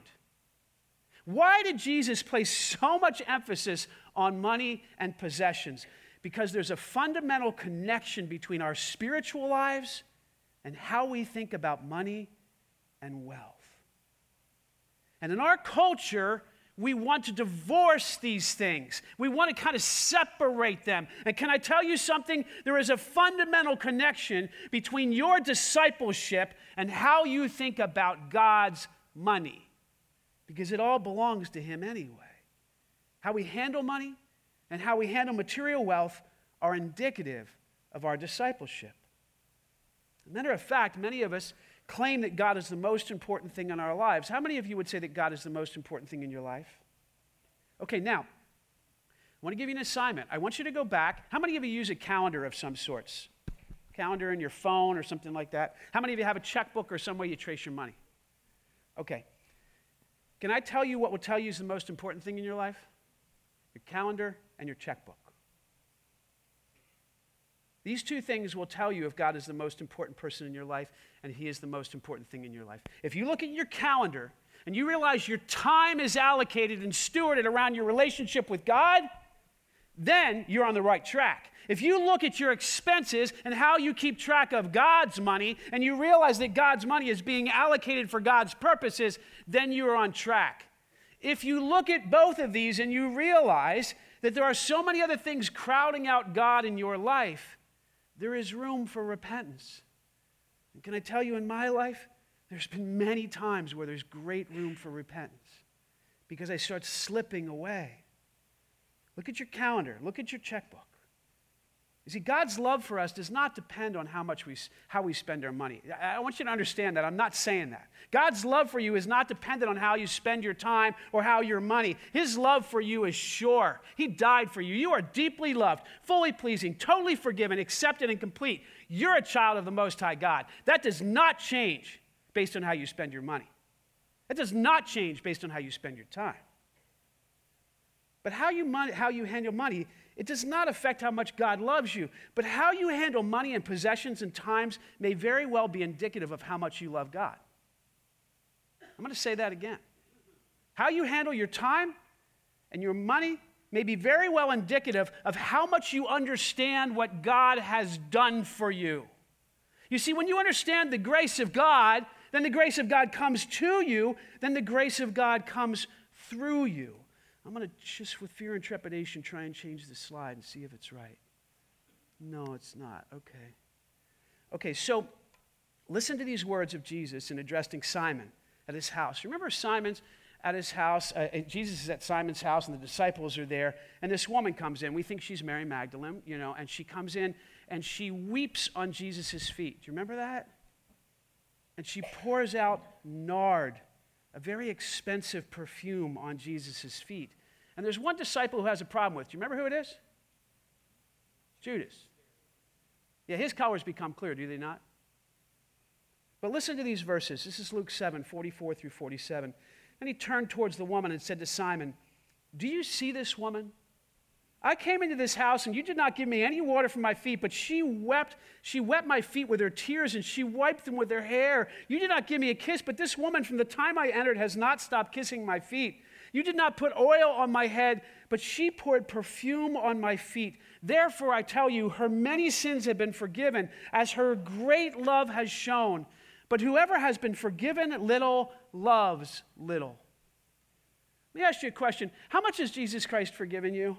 Speaker 1: Why did Jesus place so much emphasis on money and possessions? Because there's a fundamental connection between our spiritual lives and how we think about money and wealth. And in our culture, we want to divorce these things. We want to kind of separate them. And can I tell you something? There is a fundamental connection between your discipleship and how you think about God's money. Because it all belongs to him anyway. How we handle money and how we handle material wealth are indicative of our discipleship. As a matter of fact, many of us claim that God is the most important thing in our lives. How many of you would say that God is the most important thing in your life? Okay, now, I want to give you an assignment. I want you to go back. How many of you use a calendar of some sorts? Calendar in your phone or something like that? How many of you have a checkbook or some way you trace your money? Okay. Can I tell you what will tell you is the most important thing in your life? Your calendar and your checkbook. These two things will tell you if God is the most important person in your life and he is the most important thing in your life. If you look at your calendar and you realize your time is allocated and stewarded around your relationship with God, then you're on the right track. If you look at your expenses and how you keep track of God's money and you realize that God's money is being allocated for God's purposes, then you're on track. If you look at both of these and you realize that there are so many other things crowding out God in your life, there is room for repentance. And can I tell you, in my life, there's been many times where there's great room for repentance because I start slipping away. Look at your calendar. Look at your checkbook. You see, God's love for us does not depend on how much we, how we spend our money. I want you to understand that. I'm not saying that. God's love for you is not dependent on how you spend your time or how your money. His love for you is sure. He died for you. You are deeply loved, fully pleasing, totally forgiven, accepted, and complete. You're a child of the Most High God. That does not change based on how you spend your money. That does not change based on how you spend your time. But how you, mon- how you handle money, it does not affect how much God loves you. But how you handle money and possessions and times may very well be indicative of how much you love God. I'm going to say that again. How you handle your time and your money may be very well indicative of how much you understand what God has done for you. You see, when you understand the grace of God, then the grace of God comes to you, then the grace of God comes through you. I'm going to just, with fear and trepidation, try and change the slide and see if it's right. No, it's not. Okay. Okay, so listen to these words of Jesus in addressing Simon at his house. Remember Simon's at his house? Uh, Jesus is at Simon's house, and the disciples are there, and this woman comes in. We think she's Mary Magdalene, you know, and she comes in, and she weeps on Jesus' feet. Do you remember that? And she pours out nard, a very expensive perfume, on Jesus' feet. And there's one disciple who has a problem with it. Do you remember who it is? Judas. Yeah, his colors become clear, do they not? But listen to these verses. This is Luke seven, forty-four through forty-seven. And he turned towards the woman and said to Simon, "Do you see this woman? I came into this house, and you did not give me any water for my feet, but she wept. She wet my feet with her tears, and she wiped them with her hair. You did not give me a kiss, but this woman from the time I entered has not stopped kissing my feet. You did not put oil on my head, but she poured perfume on my feet. Therefore, I tell you, her many sins have been forgiven, as her great love has shown. But whoever has been forgiven little loves little." Let me ask you a question. How much has Jesus Christ forgiven you?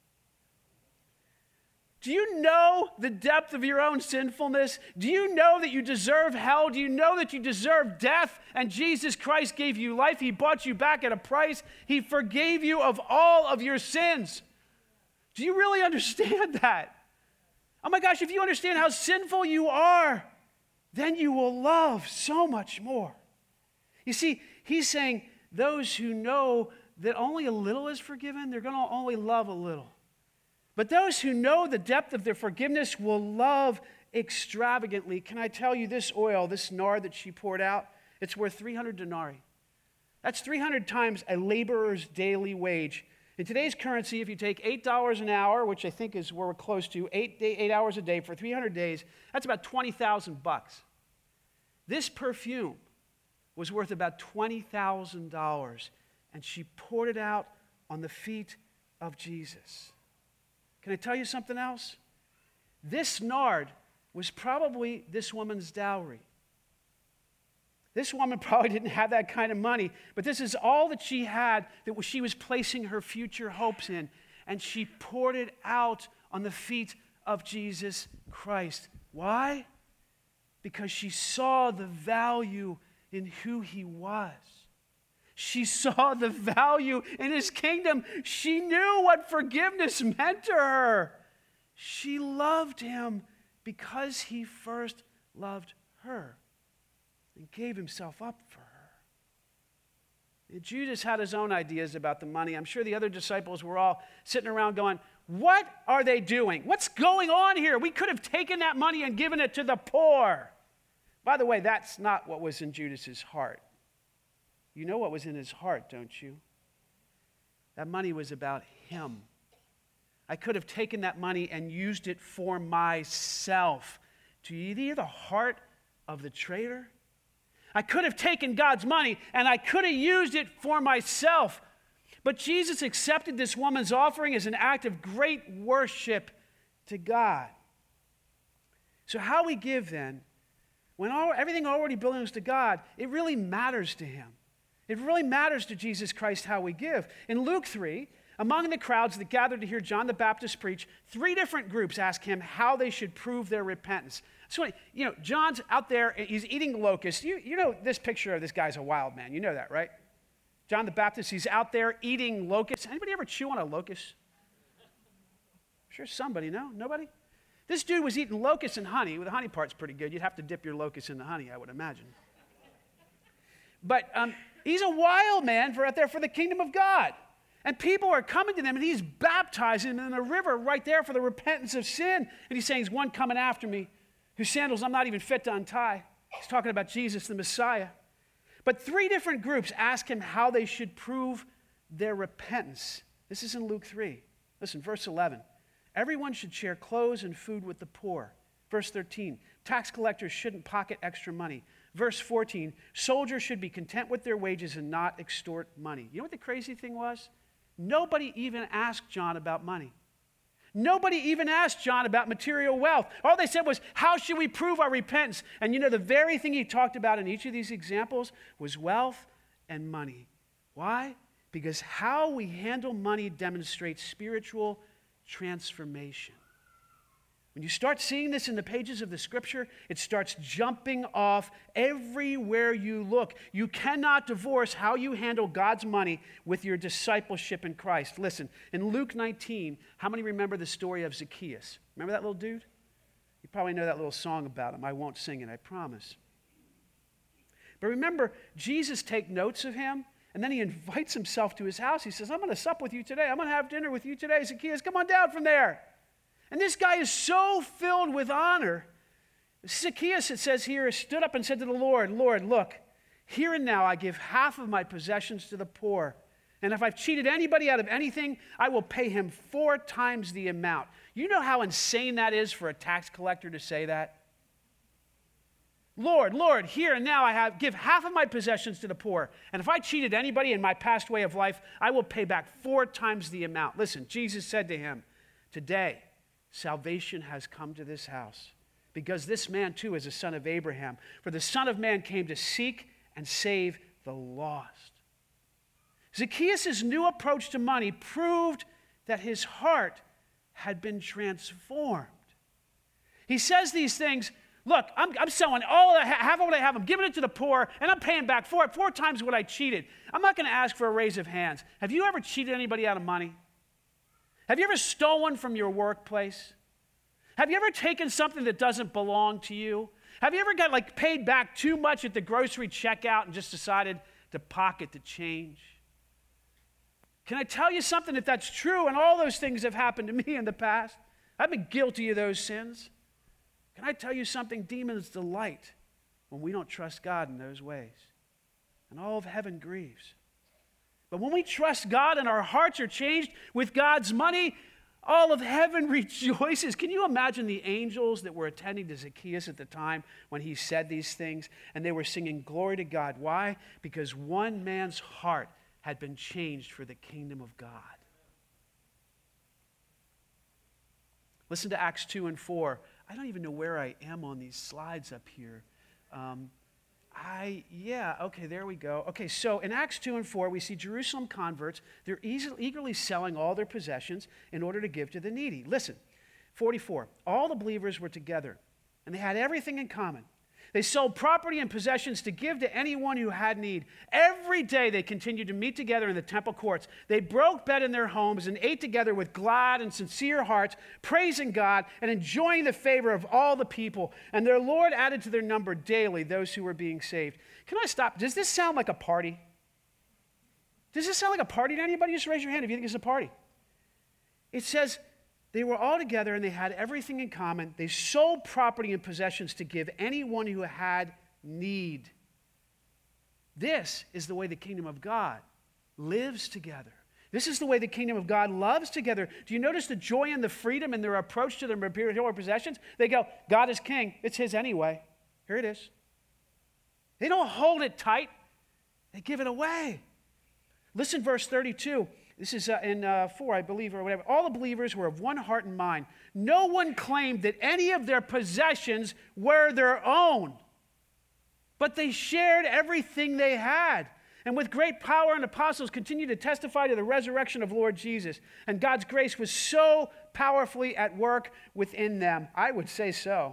Speaker 1: Do you know the depth of your own sinfulness? Do you know that you deserve hell? Do you know that you deserve death? And Jesus Christ gave you life. He bought you back at a price. He forgave you of all of your sins. Do you really understand that? Oh my gosh, if you understand how sinful you are, then you will love so much more. You see, he's saying those who know that only a little is forgiven, they're going to only love a little. But those who know the depth of their forgiveness will love extravagantly. Can I tell you, this oil, this nard that she poured out, it's worth three hundred denarii. That's three hundred times a laborer's daily wage. In today's currency, if you take eight dollars an hour, which I think is where we're close to, eight, day, eight hours a day for three hundred days, that's about twenty thousand bucks. This perfume was worth about twenty thousand dollars, and she poured it out on the feet of Jesus. Can I tell you something else? This nard was probably this woman's dowry. This woman probably didn't have that kind of money, but this is all that she had, that she was placing her future hopes in, and she poured it out on the feet of Jesus Christ. Why? Because she saw the value in who he was. She saw the value in his kingdom. She knew what forgiveness meant to her. She loved him because he first loved her and gave himself up for her. And Judas had his own ideas about the money. I'm sure the other disciples were all sitting around going, "What are they doing? What's going on here? We could have taken that money and given it to the poor." By the way, that's not what was in Judas's heart. You know what was in his heart, don't you? That money was about him. I could have taken that money and used it for myself. Do you hear the heart of the traitor? I could have taken God's money and I could have used it for myself. But Jesus accepted this woman's offering as an act of great worship to God. So how we give then, when all, everything already belongs to God, it really matters to him. It really matters to Jesus Christ how we give. In Luke three, among the crowds that gathered to hear John the Baptist preach, three different groups asked him how they should prove their repentance. So, you know, John's out there, he's eating locusts. You, you know this picture of this guy's a wild man. You know that, right? John the Baptist, he's out there eating locusts. Anybody ever chew on a locust? I'm sure somebody, no? Nobody? This dude was eating locusts and honey. Well, the honey part's pretty good. You'd have to dip your locusts in the honey, I would imagine. But um, he's a wild man for out there for the kingdom of God. And people are coming to them, and he's baptizing them in a river right there for the repentance of sin. And he's saying, "There's one coming after me, whose sandals I'm not even fit to untie." He's talking about Jesus, the Messiah. But three different groups ask him how they should prove their repentance. This is in Luke three. Listen, verse eleven. Everyone should share clothes and food with the poor. Verse thirteen. Tax collectors shouldn't pocket extra money. Verse fourteen. Soldiers should be content with their wages and not extort money. You know what the crazy thing was? Nobody even asked John about money. Nobody even asked John about material wealth. All they said was, how should we prove our repentance? And you know, the very thing he talked about in each of these examples was wealth and money. Why? Because how we handle money demonstrates spiritual transformation. When you start seeing this in the pages of the scripture, it starts jumping off everywhere you look. You cannot divorce how you handle God's money with your discipleship in Christ. Listen, in Luke nineteen, how many remember the story of Zacchaeus? Remember that little dude? You probably know that little song about him. I won't sing it, I promise. But remember, Jesus takes notes of him, and then he invites himself to his house. He says, I'm going to sup with you today. I'm going to have dinner with you today. Zacchaeus, come on down from there. And this guy is so filled with honor. Zacchaeus, it says here, stood up and said to the Lord, Lord, look, here and now I give half of my possessions to the poor. And if I've cheated anybody out of anything, I will pay him four times the amount. You know how insane that is for a tax collector to say that? Lord, Lord, here and now I have give half of my possessions to the poor. And if I cheated anybody in my past way of life, I will pay back four times the amount. Listen, Jesus said to him, today, salvation has come to this house, because this man too is a son of Abraham. For the Son of Man came to seek and save the lost. Zacchaeus' new approach to money proved that his heart had been transformed. He says these things, look, I'm, I'm selling all I have, what I have, I'm giving it to the poor, and I'm paying back four, four times what I cheated. I'm not going to ask for a raise of hands. Have you ever cheated anybody out of money? Have you ever stolen from your workplace? Have you ever taken something that doesn't belong to you? Have you ever got like paid back too much at the grocery checkout and just decided to pocket the change? Can I tell you something? If that's true, and all those things have happened to me in the past, I've been guilty of those sins. Can I tell you something? Demons delight when we don't trust God in those ways. And all of heaven grieves. But when we trust God and our hearts are changed with God's money, all of heaven rejoices. Can you imagine the angels that were attending to Zacchaeus at the time when he said these things? And they were singing glory to God. Why? Because one man's heart had been changed for the kingdom of God. Listen to Acts two and four. I don't even know where I am on these slides up here. Um, I, yeah, okay, there we go. Okay, so in Acts two and four, we see Jerusalem converts. They're easily, eagerly selling all their possessions in order to give to the needy. Listen, forty-four, all the believers were together, and they had everything in common. They sold property and possessions to give to anyone who had need. Every day they continued to meet together in the temple courts. They broke bread in their homes and ate together with glad and sincere hearts, praising God and enjoying the favor of all the people. And their Lord added to their number daily those who were being saved. Can I stop? Does this sound like a party? Does this sound like a party to anybody? Just raise your hand if you think it's a party. It says, they were all together and they had everything in common. They sold property and possessions to give anyone who had need. This is the way the kingdom of God lives together. This is the way the kingdom of God loves together. Do you notice the joy and the freedom in their approach to their material possessions? They go, God is king. It's his anyway. Here it is. They don't hold it tight. They give it away. Listen, verse thirty-two. This is uh, in uh, four, I believe, or whatever. All the believers were of one heart and mind. No one claimed that any of their possessions were their own, but they shared everything they had. And with great power and apostles continued to testify to the resurrection of Lord Jesus. And God's grace was so powerfully at work within them. I would say so.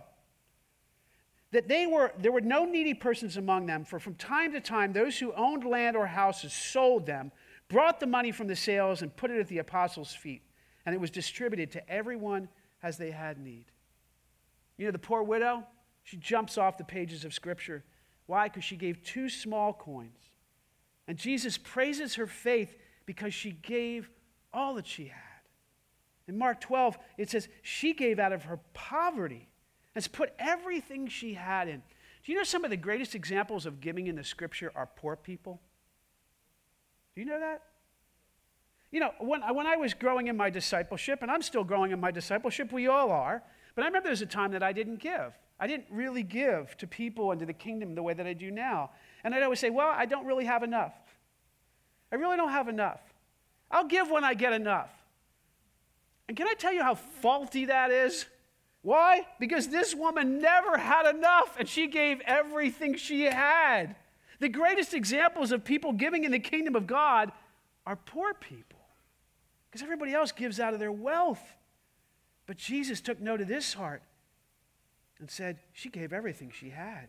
Speaker 1: That they were, there were no needy persons among them, for from time to time, those who owned land or houses sold them, brought the money from the sales and put it at the apostles' feet, and it was distributed to everyone as they had need. You know, the poor widow, she jumps off the pages of Scripture. Why? Because she gave two small coins. And Jesus praises her faith because she gave all that she had. In Mark twelve, it says she gave out of her poverty and has put everything she had in. Do you know some of the greatest examples of giving in the Scripture are poor people? Do you know that? You know, when, when I was growing in my discipleship, and I'm still growing in my discipleship, we all are, but I remember there was a time that I didn't give. I didn't really give to people and to the kingdom the way that I do now. And I'd always say, well, I don't really have enough. I really don't have enough. I'll give when I get enough. And can I tell you how faulty that is? Why? Because this woman never had enough, and she gave everything she had. The greatest examples of people giving in the kingdom of God are poor people, because everybody else gives out of their wealth. But Jesus took note of this heart and said, she gave everything she had.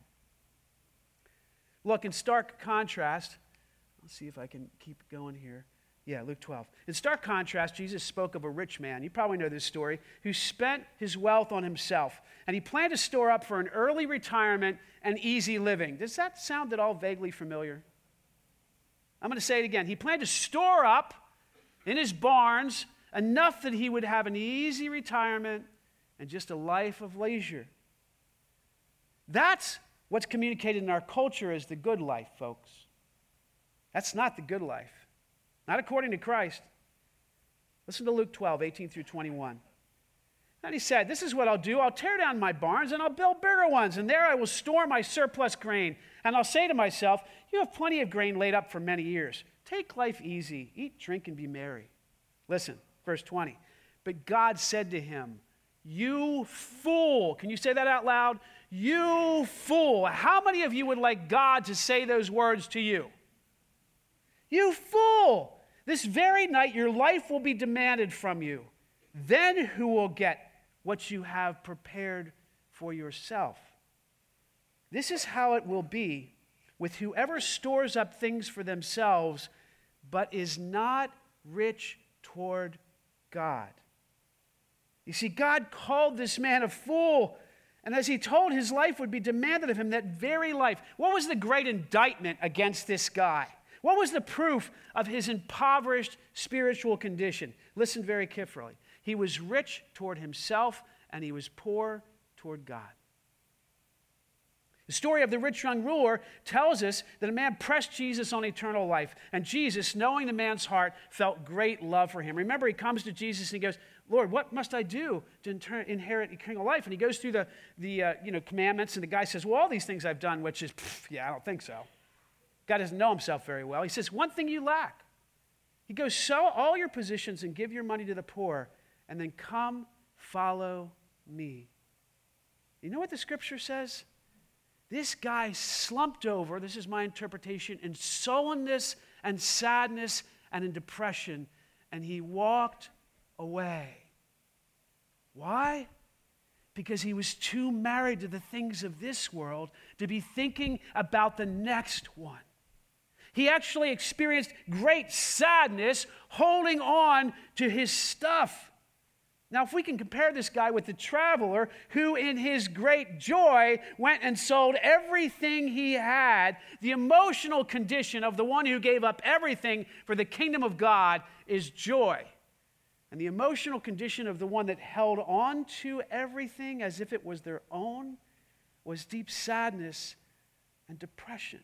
Speaker 1: Look, in stark contrast, let's see if I can keep going here. Yeah, Luke twelve. In stark contrast, Jesus spoke of a rich man, you probably know this story, who spent his wealth on himself. And he planned to store up for an early retirement and easy living. Does that sound at all vaguely familiar? I'm going to say it again. He planned to store up in his barns enough that he would have an easy retirement and just a life of leisure. That's what's communicated in our culture as the good life, folks. That's not the good life. Not according to Christ. Listen to Luke twelve, eighteen through twenty-one. And he said, this is what I'll do. I'll tear down my barns and I'll build bigger ones, and there I will store my surplus grain. And I'll say to myself, you have plenty of grain laid up for many years. Take life easy. Eat, drink, and be merry. Listen, verse twenty. But God said to him, you fool. Can you say that out loud? You fool. How many of you would like God to say those words to you? You fool. This very night your life will be demanded from you. Then who will get what you have prepared for yourself? This is how it will be with whoever stores up things for themselves, but is not rich toward God. You see, God called this man a fool, and as he told his life would be demanded of him, that very life. What was the great indictment against this guy? What was the proof of his impoverished spiritual condition? Listen very carefully. He was rich toward himself, and he was poor toward God. The story of the rich young ruler tells us that a man pressed Jesus on eternal life, and Jesus, knowing the man's heart, felt great love for him. Remember, he comes to Jesus and he goes, Lord, what must I do to inherit eternal life? And he goes through the, the uh, you know, commandments, and the guy says, well, all these things I've done, which is, yeah, I don't think so. God doesn't know himself very well. He says, one thing you lack. He goes, sell all your possessions and give your money to the poor, and then come follow me. You know what the scripture says? This guy slumped over, this is my interpretation, in sullenness and sadness and in depression, and he walked away. Why? Because he was too married to the things of this world to be thinking about the next one. He actually experienced great sadness holding on to his stuff. Now, if we can compare this guy with the traveler who in his great joy went and sold everything he had, the emotional condition of the one who gave up everything for the kingdom of God is joy. And the emotional condition of the one that held on to everything as if it was their own was deep sadness and depression.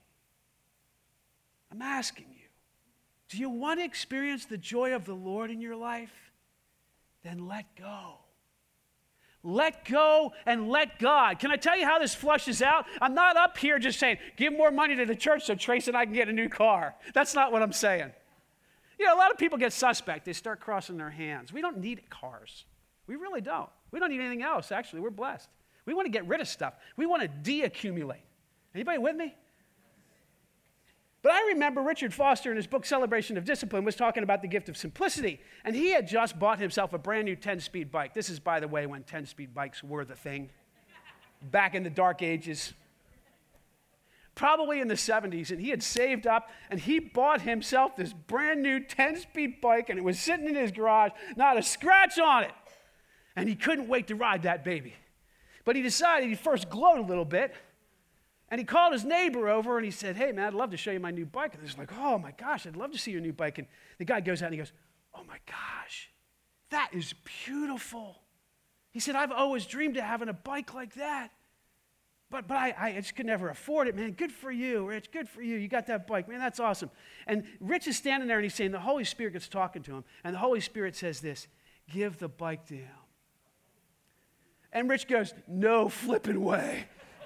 Speaker 1: I'm asking you, do you want to experience the joy of the Lord in your life? Then let go. Let go and let God. Can I tell you how this flushes out? I'm not up here just saying, give more money to the church so Trace and I can get a new car. That's not what I'm saying. You know, a lot of people get suspect. They start crossing their hands. We don't need cars. We really don't. We don't need anything else, actually. We're blessed. We want to get rid of stuff. We want to de-accumulate. Anybody with me? But I remember Richard Foster in his book, Celebration of Discipline, was talking about the gift of simplicity. And he had just bought himself a brand new ten-speed bike. This is, by the way, when ten-speed bikes were the thing. Back in the dark ages. Probably in the seventies. And he had saved up, and he bought himself this brand new ten-speed bike, and it was sitting in his garage, not a scratch on it. And he couldn't wait to ride that baby. But he decided he'd first gloat a little bit. And he called his neighbor over and he said, hey, man, I'd love to show you my new bike. And he's like, oh, my gosh, I'd love to see your new bike. And the guy goes out and he goes, oh, my gosh, that is beautiful. He said, I've always dreamed of having a bike like that. but, but I, I just could never afford it, man. Good for you, Rich. Good for you. You got that bike. Man, that's awesome. And Rich is standing there and he's saying, the Holy Spirit gets talking to him. And the Holy Spirit says this, give the bike to him. And Rich goes, no flipping way.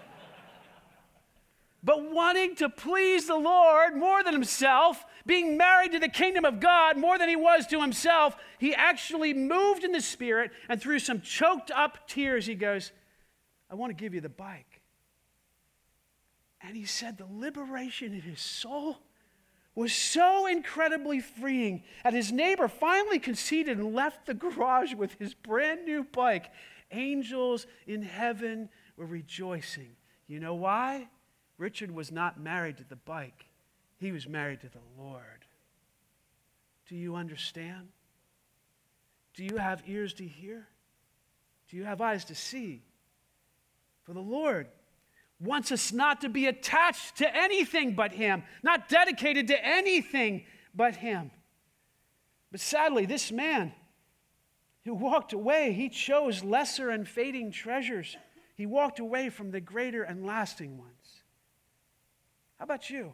Speaker 1: But wanting to please the Lord more than himself, being married to the kingdom of God more than he was to himself, he actually moved in the Spirit, and through some choked up tears, he goes, I want to give you the bike. And he said the liberation in his soul was so incredibly freeing that his neighbor finally conceded and left the garage with his brand new bike. Angels in heaven were rejoicing. You know why? Richard was not married to the bike. He was married to the Lord. Do you understand? Do you have ears to hear? Do you have eyes to see? For the Lord wants us not to be attached to anything but him, not dedicated to anything but him. But sadly, this man who walked away, he chose lesser and fading treasures. He walked away from the greater and lasting ones. How about you?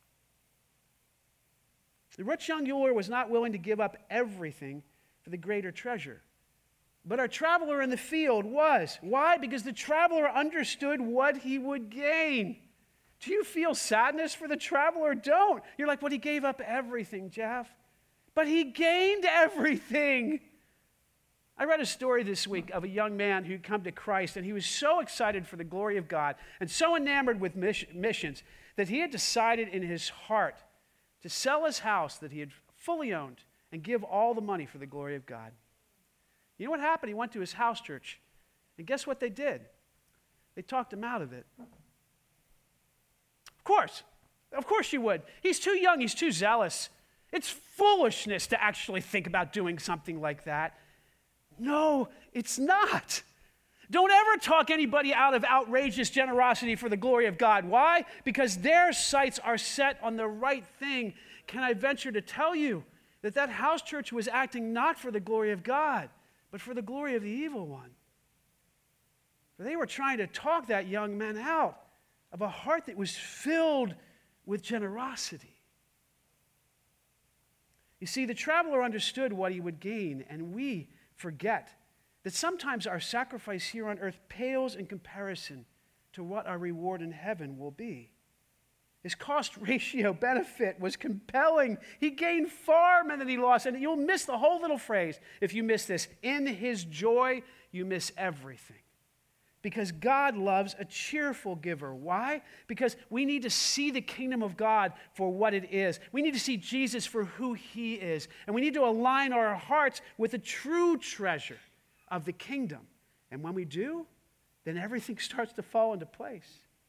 Speaker 1: The rich young ruler was not willing to give up everything for the greater treasure. But our traveler in the field was. Why? Because the traveler understood what he would gain. Do you feel sadness for the traveler? Don't. You're like, well, he gave up everything, Jeff. But he gained everything. I read a story this week of a young man who'd come to Christ, and he was so excited for the glory of God and so enamored with missions that he had decided in his heart to sell his house that he had fully owned and give all the money for the glory of God. You know what happened? He went to his house church, and guess what they did? They talked him out of it. Of course. Of course you would. He's too young. He's too zealous. It's foolishness to actually think about doing something like that. No, it's not. Don't ever talk anybody out of outrageous generosity for the glory of God. Why? Because their sights are set on the right thing. Can I venture to tell you that that house church was acting not for the glory of God, but for the glory of the evil one? For they were trying to talk that young man out of a heart that was filled with generosity. You see, the traveler understood what he would gain, and we forget that sometimes our sacrifice here on earth pales in comparison to what our reward in heaven will be. His cost ratio benefit was compelling. He gained far more than he lost. And you'll miss the whole little phrase if you miss this. In his joy, you miss everything. Because God loves a cheerful giver. Why? Because we need to see the kingdom of God for what it is. We need to see Jesus for who he is. And we need to align our hearts with the true treasure of the kingdom. And when we do, then everything starts to fall into place.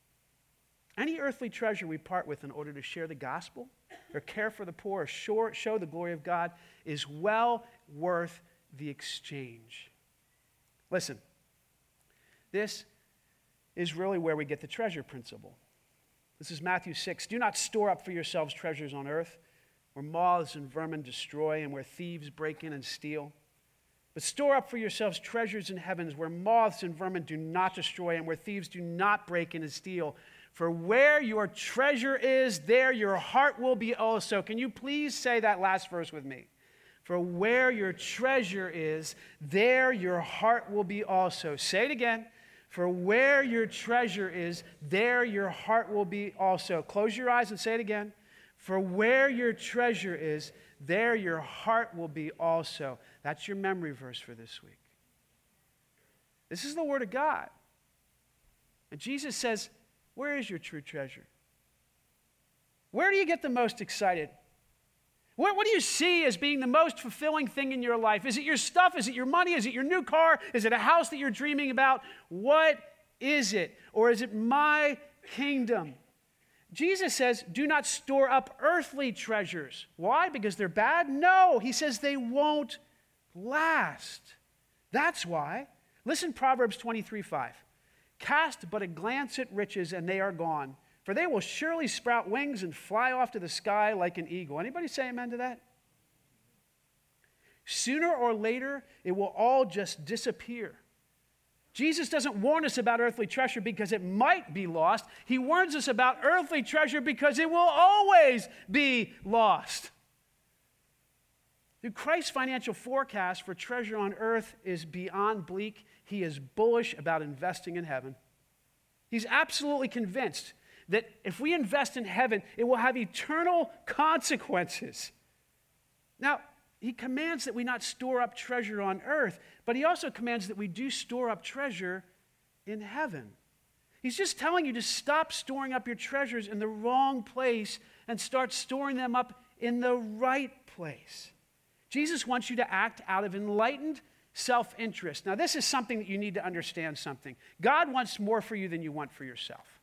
Speaker 1: Any earthly treasure we part with in order to share the gospel or care for the poor or show, show the glory of God is well worth the exchange. Listen, this is really where we get the treasure principle. This is Matthew six. Do not store up for yourselves treasures on earth, where moths and vermin destroy and where thieves break in and steal. But store up for yourselves treasures in heavens, where moths and vermin do not destroy and where thieves do not break in and steal. For where your treasure is, there your heart will be also. Can you please say that last verse with me? For where your treasure is, there your heart will be also. Say it again. For where your treasure is, there your heart will be also. Close your eyes and say it again. For where your treasure is, there your heart will be also. That's your memory verse for this week. This is the word of God. And Jesus says, where is your true treasure? Where do you get the most excited? What, what do you see as being the most fulfilling thing in your life? Is it your stuff? Is it your money? Is it your new car? Is it a house that you're dreaming about? What is it? Or is it my kingdom? Jesus says, do not store up earthly treasures. Why? Because they're bad? No. He says they won't last. That's why. Listen, Proverbs twenty-three five. Cast but a glance at riches, and they are gone. For they will surely sprout wings and fly off to the sky like an eagle. Anybody say amen to that? Sooner or later, it will all just disappear. Jesus doesn't warn us about earthly treasure because it might be lost. He warns us about earthly treasure because it will always be lost. Christ's financial forecast for treasure on earth is beyond bleak. He is bullish about investing in heaven. He's absolutely convinced that if we invest in heaven, it will have eternal consequences. Now, he commands that we not store up treasure on earth, but he also commands that we do store up treasure in heaven. He's just telling you to stop storing up your treasures in the wrong place and start storing them up in the right place. Jesus wants you to act out of enlightened self-interest. Now, this is something that you need to understand something. God wants more for you than you want for yourself.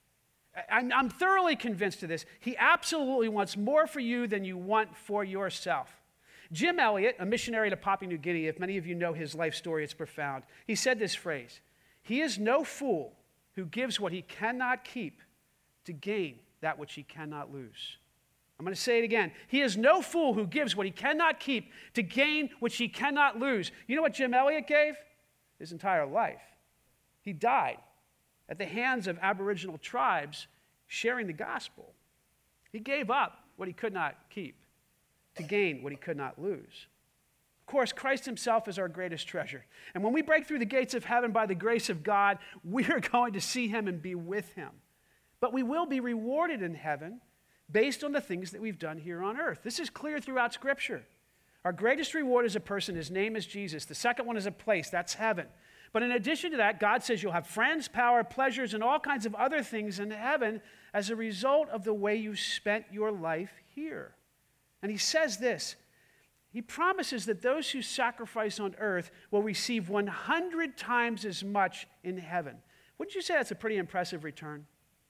Speaker 1: I'm, I'm thoroughly convinced of this. He absolutely wants more for you than you want for yourself. Jim Elliot, a missionary to Papua New Guinea, if many of you know his life story, it's profound. He said this phrase, "He is no fool who gives what he cannot keep to gain that which he cannot lose." I'm going to say it again. He is no fool who gives what he cannot keep to gain which he cannot lose. You know what Jim Elliot gave? His entire life. He died at the hands of Aboriginal tribes sharing the gospel. He gave up what he could not keep to gain what he could not lose. Of course, Christ himself is our greatest treasure. And when we break through the gates of heaven by the grace of God, we are going to see him and be with him. But we will be rewarded in heaven based on the things that we've done here on earth. This is clear throughout Scripture. Our greatest reward is a person. His name is Jesus. The second one is a place. That's heaven. But in addition to that, God says you'll have friends, power, pleasures, and all kinds of other things in heaven as a result of the way you spent your life here. And he says this. He promises that those who sacrifice on earth will receive one hundred times as much in heaven. Wouldn't you say that's a pretty impressive return?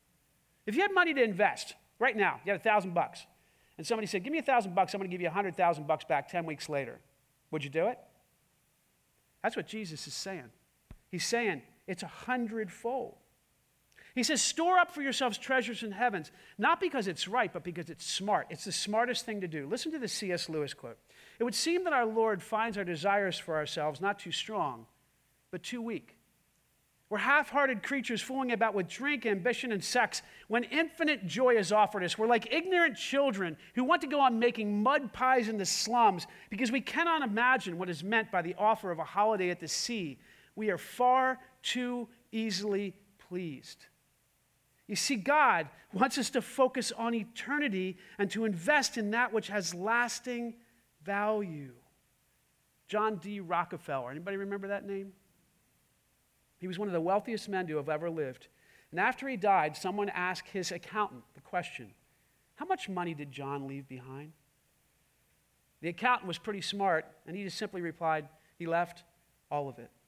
Speaker 1: If you had money to invest right now, you had a thousand bucks, and somebody said, "Give me a thousand bucks, I'm going to give you a hundred thousand bucks back ten weeks later," would you do it? That's what Jesus is saying. He's saying it's a hundredfold. He says, store up for yourselves treasures in heavens, not because it's right, but because it's smart. It's the smartest thing to do. Listen to the C S Lewis quote. "It would seem that our Lord finds our desires for ourselves not too strong, but too weak. We're half-hearted creatures fooling about with drink, ambition, and sex when infinite joy is offered us. We're like ignorant children who want to go on making mud pies in the slums because we cannot imagine what is meant by the offer of a holiday at the sea. We are far too easily pleased." You see, God wants us to focus on eternity and to invest in that which has lasting value. John D. Rockefeller, anybody remember that name? He was one of the wealthiest men to have ever lived. And after he died, someone asked his accountant the question, "How much money did John leave behind?" The accountant was pretty smart, and he just simply replied, "He left all of it."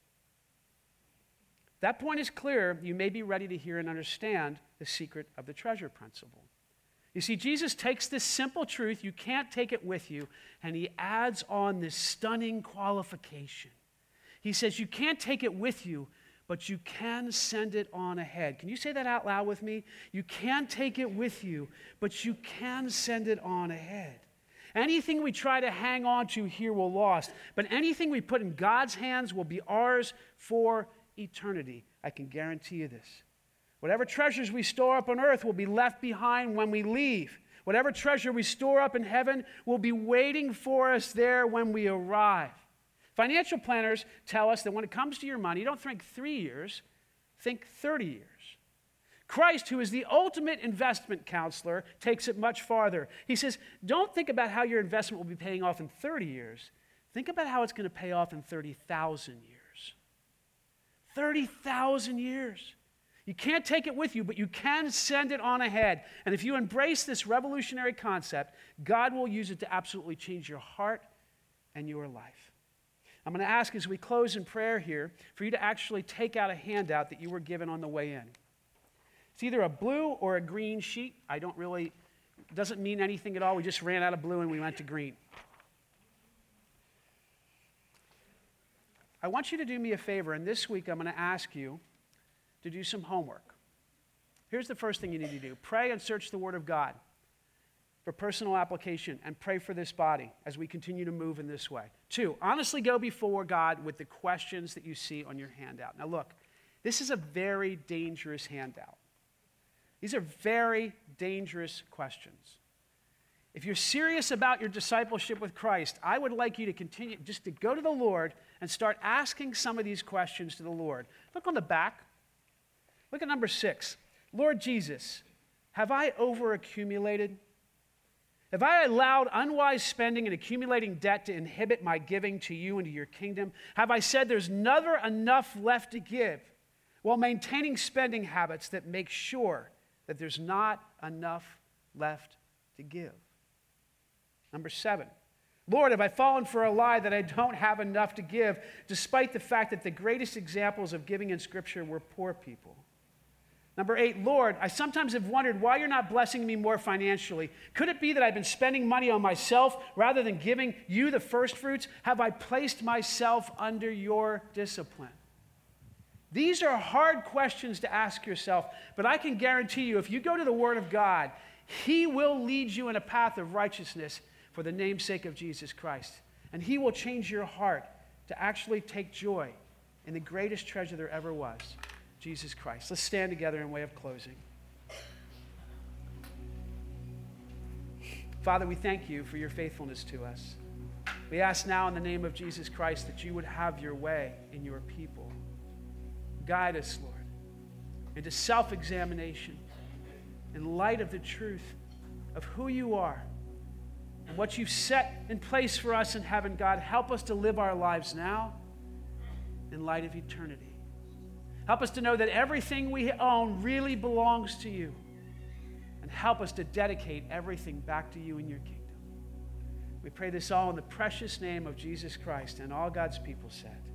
Speaker 1: That point is clear. You may be ready to hear and understand the secret of the treasure principle. You see, Jesus takes this simple truth, you can't take it with you, and he adds on this stunning qualification. He says, you can't take it with you, but you can send it on ahead. Can you say that out loud with me? You can't take it with you, but you can send it on ahead. Anything we try to hang on to here will lost, but anything we put in God's hands will be ours for eternity. I can guarantee you this. Whatever treasures we store up on earth will be left behind when we leave. Whatever treasure we store up in heaven will be waiting for us there when we arrive. Financial planners tell us that when it comes to your money, don't think three years, think thirty years. Christ, who is the ultimate investment counselor, takes it much farther. He says, don't think about how your investment will be paying off in thirty years. Think about how it's going to pay off in thirty thousand years. thirty thousand years. You can't take it with you, but you can send it on ahead. And if you embrace this revolutionary concept, God will use it to absolutely change your heart and your life. I'm going to ask as we close in prayer here for you to actually take out a handout that you were given on the way in. It's either a blue or a green sheet. I don't really, it doesn't mean anything at all. We just ran out of blue and we went to green. I want you to do me a favor, and this week I'm going to ask you to do some homework. Here's the first thing you need to do. Pray and search the Word of God. for personal application and pray for this body as we continue to move in this way. Two, honestly go before God with the questions that you see on your handout. Now look, this is a very dangerous handout. These are very dangerous questions. If you're serious about your discipleship with Christ, I would like you to continue just to go to the Lord and start asking some of these questions to the Lord. Look on the back. Look at number six. Lord Jesus, have I overaccumulated? Have I allowed unwise spending and accumulating debt to inhibit my giving to you and to your kingdom? Have I said there's never enough left to give while maintaining spending habits that make sure that there's not enough left to give? Number seven, Lord, have I fallen for a lie that I don't have enough to give, despite the fact that the greatest examples of giving in Scripture were poor people? Number eight, Lord, I sometimes have wondered why you're not blessing me more financially. Could it be that I've been spending money on myself rather than giving you the first fruits? Have I placed myself under your discipline? These are hard questions to ask yourself, but I can guarantee you if you go to the Word of God, He will lead you in a path of righteousness for the name's sake of Jesus Christ. And He will change your heart to actually take joy in the greatest treasure there ever was, Jesus Christ. Let's stand together in way of closing. Father, we thank you for your faithfulness to us. We ask now in the name of Jesus Christ that you would have your way in your people. Guide us, Lord, into self-examination in light of the truth of who you are and what you've set in place for us in heaven. God, help us to live our lives now in light of eternity. Help us to know that everything we own really belongs to you. And help us to dedicate everything back to you in your kingdom. We pray this all in the precious name of Jesus Christ, and all God's people said.